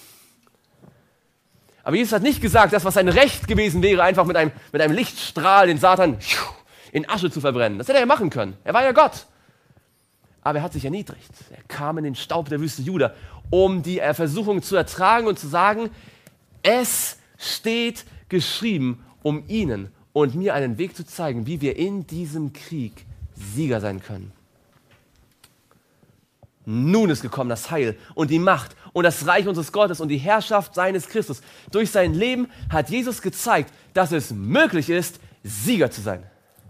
Aber Jesus hat nicht gesagt, das, was sein Recht gewesen wäre, einfach mit einem, mit einem Lichtstrahl den Satan in Asche zu verbrennen. Das hätte er ja machen können. Er war ja Gott. Aber er hat sich erniedrigt. Er kam in den Staub der Wüste Juda, um die Versuchung zu ertragen und zu sagen, es steht geschrieben, um Ihnen und mir einen Weg zu zeigen, wie wir in diesem Krieg Sieger sein können. Nun ist gekommen das Heil und die Macht und das Reich unseres Gottes und die Herrschaft seines Christus. Durch sein Leben hat Jesus gezeigt, dass es möglich ist, Sieger zu sein.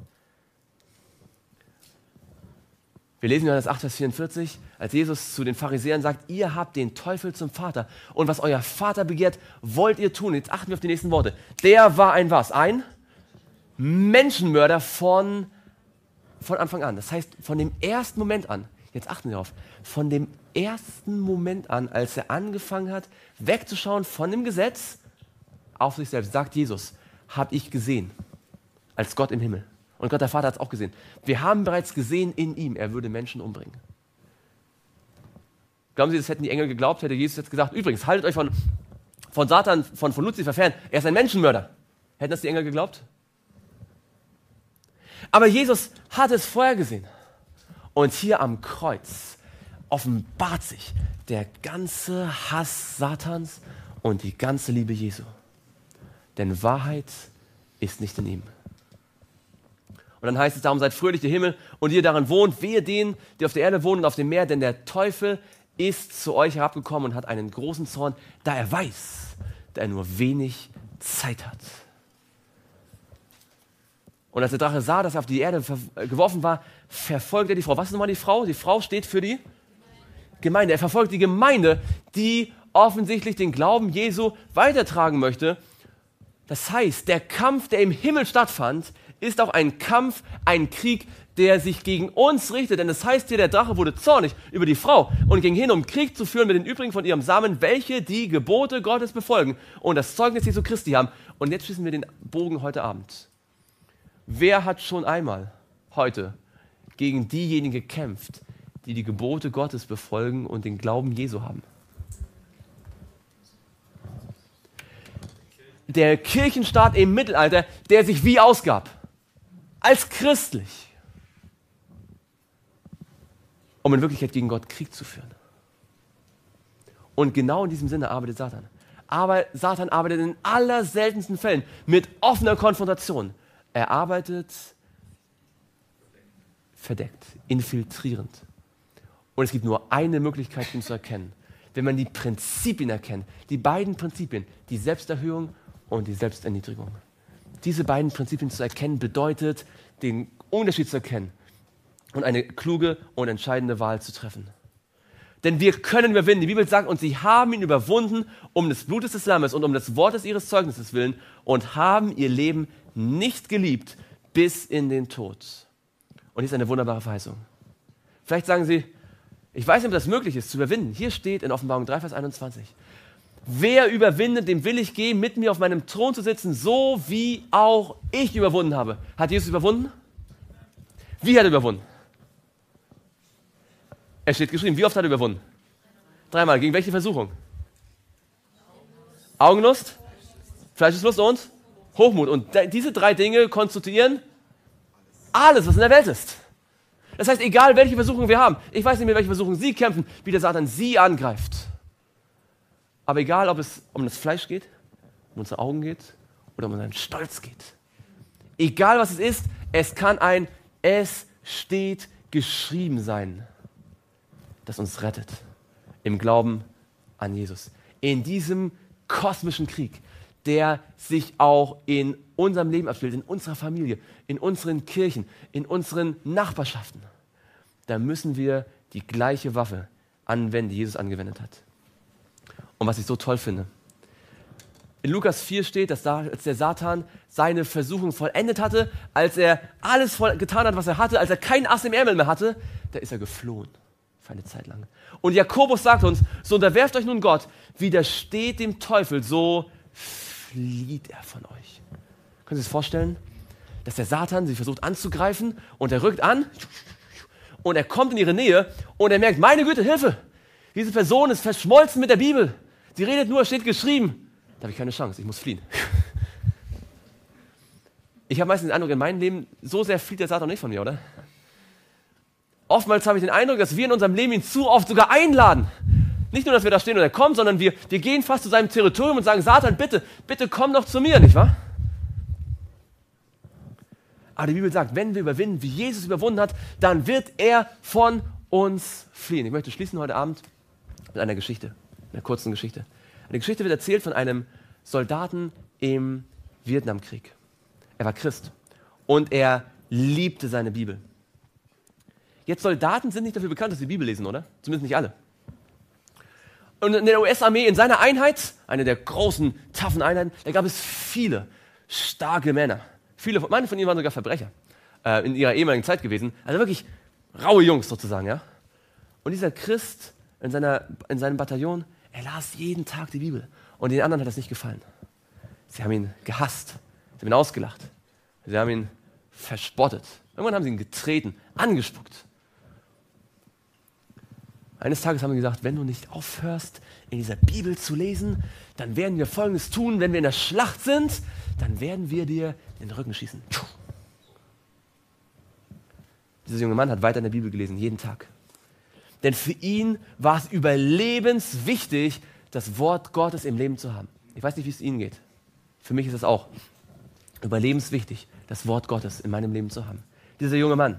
Wir lesen in Johannes acht, Vers vierundvierzig, als Jesus zu den Pharisäern sagt, ihr habt den Teufel zum Vater und was euer Vater begehrt, wollt ihr tun. Jetzt achten wir auf die nächsten Worte. Der war ein was? Ein Menschenmörder von, von Anfang an. Das heißt, von dem ersten Moment an, jetzt achten wir darauf, von dem ersten Moment an, als er angefangen hat, wegzuschauen von dem Gesetz auf sich selbst, sagt Jesus, habe ich gesehen, als Gott im Himmel. Und Gott der Vater hat es auch gesehen. Wir haben bereits gesehen in ihm, er würde Menschen umbringen. Glauben Sie, das hätten die Engel geglaubt, hätte Jesus jetzt gesagt, übrigens, haltet euch von, von Satan, von, von Luzifer fern, er ist ein Menschenmörder. Hätten das die Engel geglaubt? Aber Jesus hat es vorher gesehen. Und hier am Kreuz offenbart sich der ganze Hass Satans und die ganze Liebe Jesu. Denn Wahrheit ist nicht in ihm. Und dann heißt es, darum seid fröhlich, der Himmel und ihr darin wohnt, wehe denen, die auf der Erde wohnen und auf dem Meer, denn der Teufel ist zu euch herabgekommen und hat einen großen Zorn, da er weiß, da er nur wenig Zeit hat. Und als der Drache sah, dass er auf die Erde geworfen war, verfolgt er die Frau. Was ist nochmal die Frau? Die Frau steht für die Gemeinde. Er verfolgt die Gemeinde, die offensichtlich den Glauben Jesu weitertragen möchte. Das heißt, der Kampf, der im Himmel stattfand, ist auch ein Kampf, ein Krieg, der sich gegen uns richtet. Denn das heißt hier, der Drache wurde zornig über die Frau und ging hin, um Krieg zu führen mit den übrigen von ihrem Samen, welche die Gebote Gottes befolgen und das Zeugnis Jesu Christi haben. Und jetzt schließen wir den Bogen heute Abend. Wer hat schon einmal heute gegen diejenigen gekämpft, die die Gebote Gottes befolgen und den Glauben Jesu haben? Der Kirchenstaat im Mittelalter, der sich wie ausgab? Als christlich. Um in Wirklichkeit gegen Gott Krieg zu führen. Und genau in diesem Sinne arbeitet Satan. Aber Satan arbeitet in allerseltensten Fällen mit offener Konfrontation. Er arbeitet verdeckt, infiltrierend. Und es gibt nur eine Möglichkeit, ihn zu erkennen. Wenn man die Prinzipien erkennt, die beiden Prinzipien, die Selbsterhöhung und die Selbsterniedrigung. Diese beiden Prinzipien zu erkennen, bedeutet, den Unterschied zu erkennen und eine kluge und entscheidende Wahl zu treffen. Denn wir können überwinden. Die Bibel sagt, und sie haben ihn überwunden um des Blutes des Lammes und um des Wortes ihres Zeugnisses willen und haben ihr Leben nicht geliebt bis in den Tod. Und hier ist eine wunderbare Verheißung. Vielleicht sagen Sie, ich weiß nicht, ob das möglich ist, zu überwinden. Hier steht in Offenbarung drei, Vers einundzwanzig. Wer überwindet, dem will ich geben, mit mir auf meinem Thron zu sitzen, so wie auch ich überwunden habe. Hat Jesus überwunden? Wie hat er überwunden? Es steht geschrieben, wie oft hat er überwunden? Dreimal. Gegen welche Versuchung? Augenlust, Fleischeslust und Hochmut. Und diese drei Dinge konstituieren alles, was in der Welt ist. Das heißt, egal welche Versuchung wir haben, ich weiß nicht mehr, welche Versuchung Sie kämpfen, wie der Satan Sie angreift. Aber egal, ob es um das Fleisch geht, um unsere Augen geht oder um unseren Stolz geht. Egal, was es ist, es kann ein Es steht geschrieben sein, das uns rettet im Glauben an Jesus. In diesem kosmischen Krieg, der sich auch in unserem Leben abspielt, in unserer Familie, in unseren Kirchen, in unseren Nachbarschaften, dann müssen wir die gleiche Waffe anwenden, die Jesus angewendet hat. Und was ich so toll finde, in Lukas vier steht, dass da, als der Satan seine Versuchung vollendet hatte, als er alles voll getan hat, was er hatte, als er keinen Ass im Ärmel mehr hatte, da ist er geflohen für eine Zeit lang. Und Jakobus sagt uns, so unterwerft euch nun Gott, widersteht dem Teufel, so flieht er von euch. Können Sie sich das vorstellen? Dass der Satan sie versucht anzugreifen und er rückt an und er kommt in ihre Nähe und er merkt, meine Güte, Hilfe! Diese Person ist verschmolzen mit der Bibel. Sie redet nur, es steht geschrieben. Da habe ich keine Chance, ich muss fliehen. Ich habe meistens den Eindruck, in meinem Leben, so sehr flieht der Satan nicht von mir, oder? Oftmals habe ich den Eindruck, dass wir in unserem Leben ihn zu oft sogar einladen. Nicht nur, dass wir da stehen und er kommt, sondern wir, wir gehen fast zu seinem Territorium und sagen, Satan, bitte, bitte komm doch zu mir, nicht wahr? Aber die Bibel sagt, wenn wir überwinden, wie Jesus überwunden hat, dann wird er von uns fliehen. Ich möchte schließen heute Abend mit einer Geschichte, einer kurzen Geschichte. Eine Geschichte wird erzählt von einem Soldaten im Vietnamkrieg. Er war Christ und er liebte seine Bibel. Jetzt, Soldaten sind nicht dafür bekannt, dass sie die Bibel lesen, oder? Zumindest nicht alle. Und in der U S-Armee, in seiner Einheit, eine der großen, taffen Einheiten, da gab es viele starke Männer. Viele, manche von ihnen waren sogar Verbrecher äh, in ihrer ehemaligen Zeit gewesen. Also wirklich raue Jungs sozusagen, ja. Und dieser Christ in, seiner, in seinem Bataillon, er las jeden Tag die Bibel. Und den anderen hat das nicht gefallen. Sie haben ihn gehasst. Sie haben ihn ausgelacht. Sie haben ihn verspottet. Irgendwann haben sie ihn getreten, angespuckt. Eines Tages haben sie gesagt, wenn du nicht aufhörst, in dieser Bibel zu lesen, dann werden wir Folgendes tun, wenn wir in der Schlacht sind, dann werden wir dir in den Rücken schießen. Dieser junge Mann hat weiter in der Bibel gelesen, jeden Tag. Denn für ihn war es überlebenswichtig, das Wort Gottes im Leben zu haben. Ich weiß nicht, wie es Ihnen geht. Für mich ist es auch überlebenswichtig, das Wort Gottes in meinem Leben zu haben. Dieser junge Mann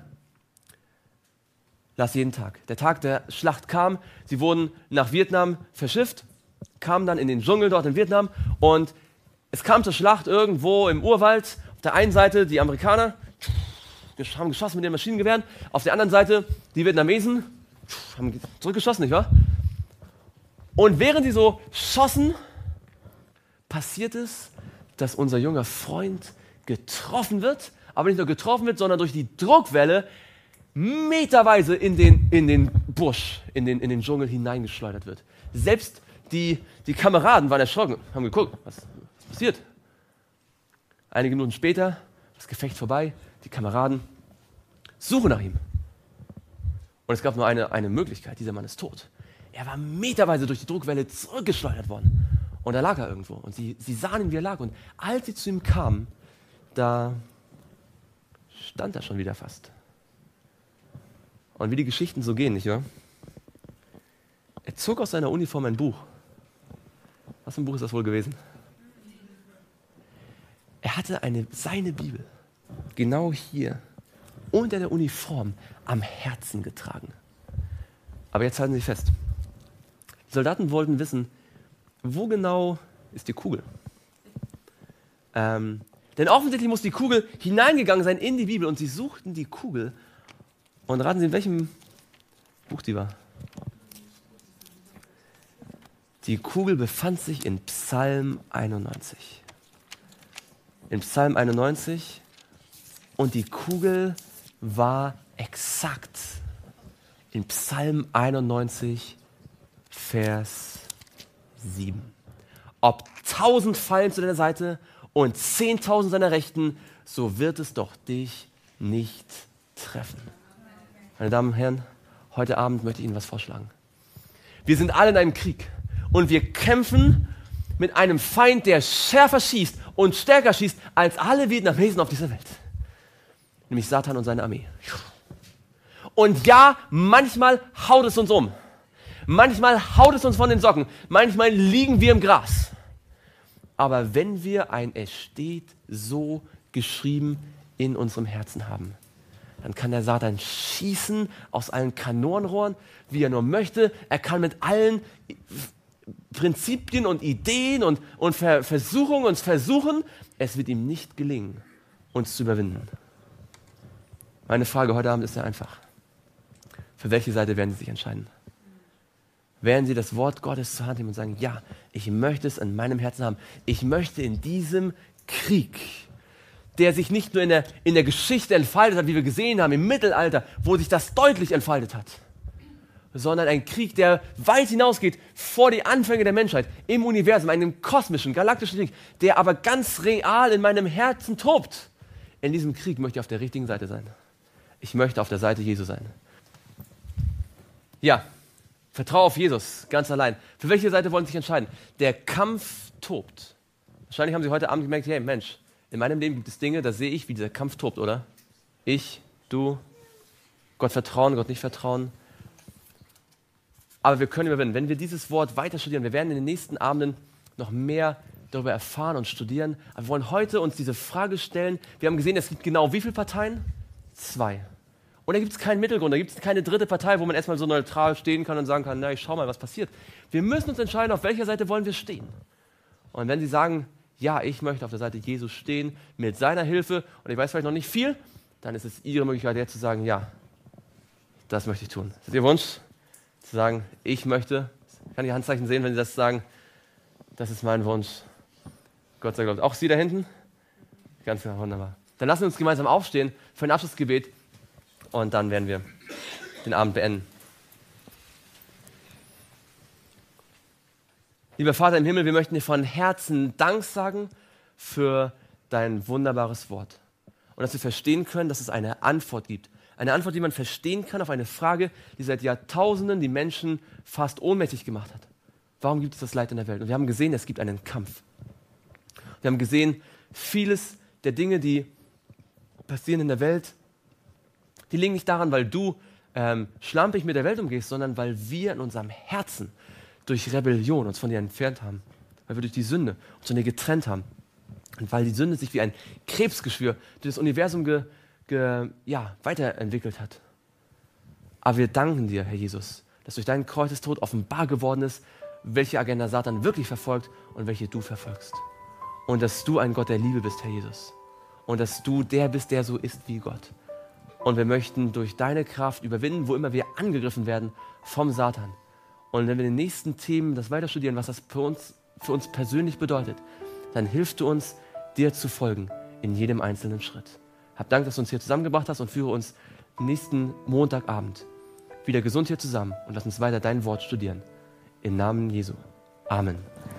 las jeden Tag. Der Tag der Schlacht kam, sie wurden nach Vietnam verschifft, kamen dann in den Dschungel dort in Vietnam und es kam zur Schlacht irgendwo im Urwald. Auf der einen Seite die Amerikaner haben geschossen mit den Maschinengewehren, auf der anderen Seite die Vietnamesen haben zurückgeschossen, nicht wahr? Und während sie so schossen, passiert es, dass unser junger Freund getroffen wird, aber nicht nur getroffen wird, sondern durch die Druckwelle meterweise in den, in den Busch, in den, in den Dschungel hineingeschleudert wird. Selbst die, die Kameraden waren erschrocken, haben geguckt, was, was passiert. Einige Minuten später, das Gefecht vorbei, die Kameraden suchen nach ihm. Und es gab nur eine, eine Möglichkeit, dieser Mann ist tot. Er war meterweise durch die Druckwelle zurückgeschleudert worden. Und da lag er irgendwo. Und sie, sie sahen ihn, wie er lag. Und als sie zu ihm kamen, da stand er schon wieder fast. Und wie die Geschichten so gehen, nicht wahr? Er zog aus seiner Uniform ein Buch. Was für ein Buch ist das wohl gewesen? Er hatte eine, seine Bibel genau hier unter der Uniform am Herzen getragen. Aber jetzt halten Sie fest. Die Soldaten wollten wissen, wo genau ist die Kugel? Ähm, denn offensichtlich muss die Kugel hineingegangen sein in die Bibel und sie suchten die Kugel. Und raten Sie, in welchem Buch die war? Die Kugel befand sich in Psalm einundneunzig. In Psalm einundneunzig. Und die Kugel war exakt in Psalm einundneunzig, Vers sieben. Ob tausend fallen zu deiner Seite und zehntausend seiner Rechten, so wird es doch dich nicht treffen. Meine Damen und Herren, heute Abend möchte ich Ihnen was vorschlagen. Wir sind alle in einem Krieg und wir kämpfen mit einem Feind, der schärfer schießt und stärker schießt als alle Vietnamesen auf dieser Welt. Nämlich Satan und seine Armee. Und ja, manchmal haut es uns um. Manchmal haut es uns von den Socken. Manchmal liegen wir im Gras. Aber wenn wir ein Es steht so geschrieben in unserem Herzen haben, dann kann der Satan schießen aus allen Kanonenrohren, wie er nur möchte. Er kann mit allen Prinzipien und Ideen und, und Ver Versuchungen uns versuchen, es wird ihm nicht gelingen, uns zu überwinden. Meine Frage heute Abend ist sehr einfach. Für welche Seite werden Sie sich entscheiden? Werden Sie das Wort Gottes zur Hand nehmen und sagen, ja, ich möchte es in meinem Herzen haben. Ich möchte in diesem Krieg, der sich nicht nur in der, in der Geschichte entfaltet hat, wie wir gesehen haben, im Mittelalter, wo sich das deutlich entfaltet hat, sondern ein Krieg, der weit hinausgeht vor die Anfänge der Menschheit, im Universum, einem kosmischen, galaktischen Krieg, der aber ganz real in meinem Herzen tobt. In diesem Krieg möchte ich auf der richtigen Seite sein. Ich möchte auf der Seite Jesu sein. Ja, vertraue auf Jesus, ganz allein. Für welche Seite wollen Sie sich entscheiden? Der Kampf tobt. Wahrscheinlich haben Sie heute Abend gemerkt, hey Mensch, in meinem Leben gibt es Dinge, da sehe ich, wie dieser Kampf tobt, oder? Ich, du, Gott vertrauen, Gott nicht vertrauen. Aber wir können überwinden. Wenn wir dieses Wort weiter studieren, wir werden in den nächsten Abenden noch mehr darüber erfahren und studieren. Aber wir wollen heute uns diese Frage stellen. Wir haben gesehen, es gibt genau wie viele Parteien? Zwei. Und da gibt es keinen Mittelgrund, da gibt es keine dritte Partei, wo man erstmal so neutral stehen kann und sagen kann, na, ich schau mal, was passiert. Wir müssen uns entscheiden, auf welcher Seite wollen wir stehen. Und wenn Sie sagen, ja, ich möchte auf der Seite Jesus stehen, mit seiner Hilfe, und ich weiß vielleicht noch nicht viel, dann ist es Ihre Möglichkeit, jetzt zu sagen, ja, das möchte ich tun. Das ist Ihr Wunsch? Zu sagen, ich möchte, ich kann die Handzeichen sehen, wenn Sie das sagen, das ist mein Wunsch. Gott sei Dank. Auch Sie da hinten? Ganz genau, wunderbar. Dann lassen wir uns gemeinsam aufstehen für ein Abschlussgebet und dann werden wir den Abend beenden. Lieber Vater im Himmel, wir möchten dir von Herzen Dank sagen für dein wunderbares Wort. Und dass wir verstehen können, dass es eine Antwort gibt. Eine Antwort, die man verstehen kann auf eine Frage, die seit Jahrtausenden die Menschen fast ohnmächtig gemacht hat. Warum gibt es das Leid in der Welt? Und wir haben gesehen, es gibt einen Kampf. Wir haben gesehen, vieles der Dinge, die passieren in der Welt, die liegen nicht daran, weil du ähm, schlampig mit der Welt umgehst, sondern weil wir in unserem Herzen durch Rebellion uns von dir entfernt haben. Weil wir durch die Sünde uns von dir getrennt haben. Und weil die Sünde sich wie ein Krebsgeschwür durch das Universum ge, ge, ja, weiterentwickelt hat. Aber wir danken dir, Herr Jesus, dass durch deinen Kreuzestod offenbar geworden ist, welche Agenda Satan wirklich verfolgt und welche du verfolgst. Und dass du ein Gott der Liebe bist, Herr Jesus. Und dass du der bist, der so ist wie Gott. Und wir möchten durch deine Kraft überwinden, wo immer wir angegriffen werden vom Satan. Und wenn wir in den nächsten Themen das weiter studieren, was das für uns, für uns persönlich bedeutet, dann hilfst du uns, dir zu folgen in jedem einzelnen Schritt. Hab Dank, dass du uns hier zusammengebracht hast und führe uns nächsten Montagabend wieder gesund hier zusammen und lass uns weiter dein Wort studieren. Im Namen Jesu. Amen.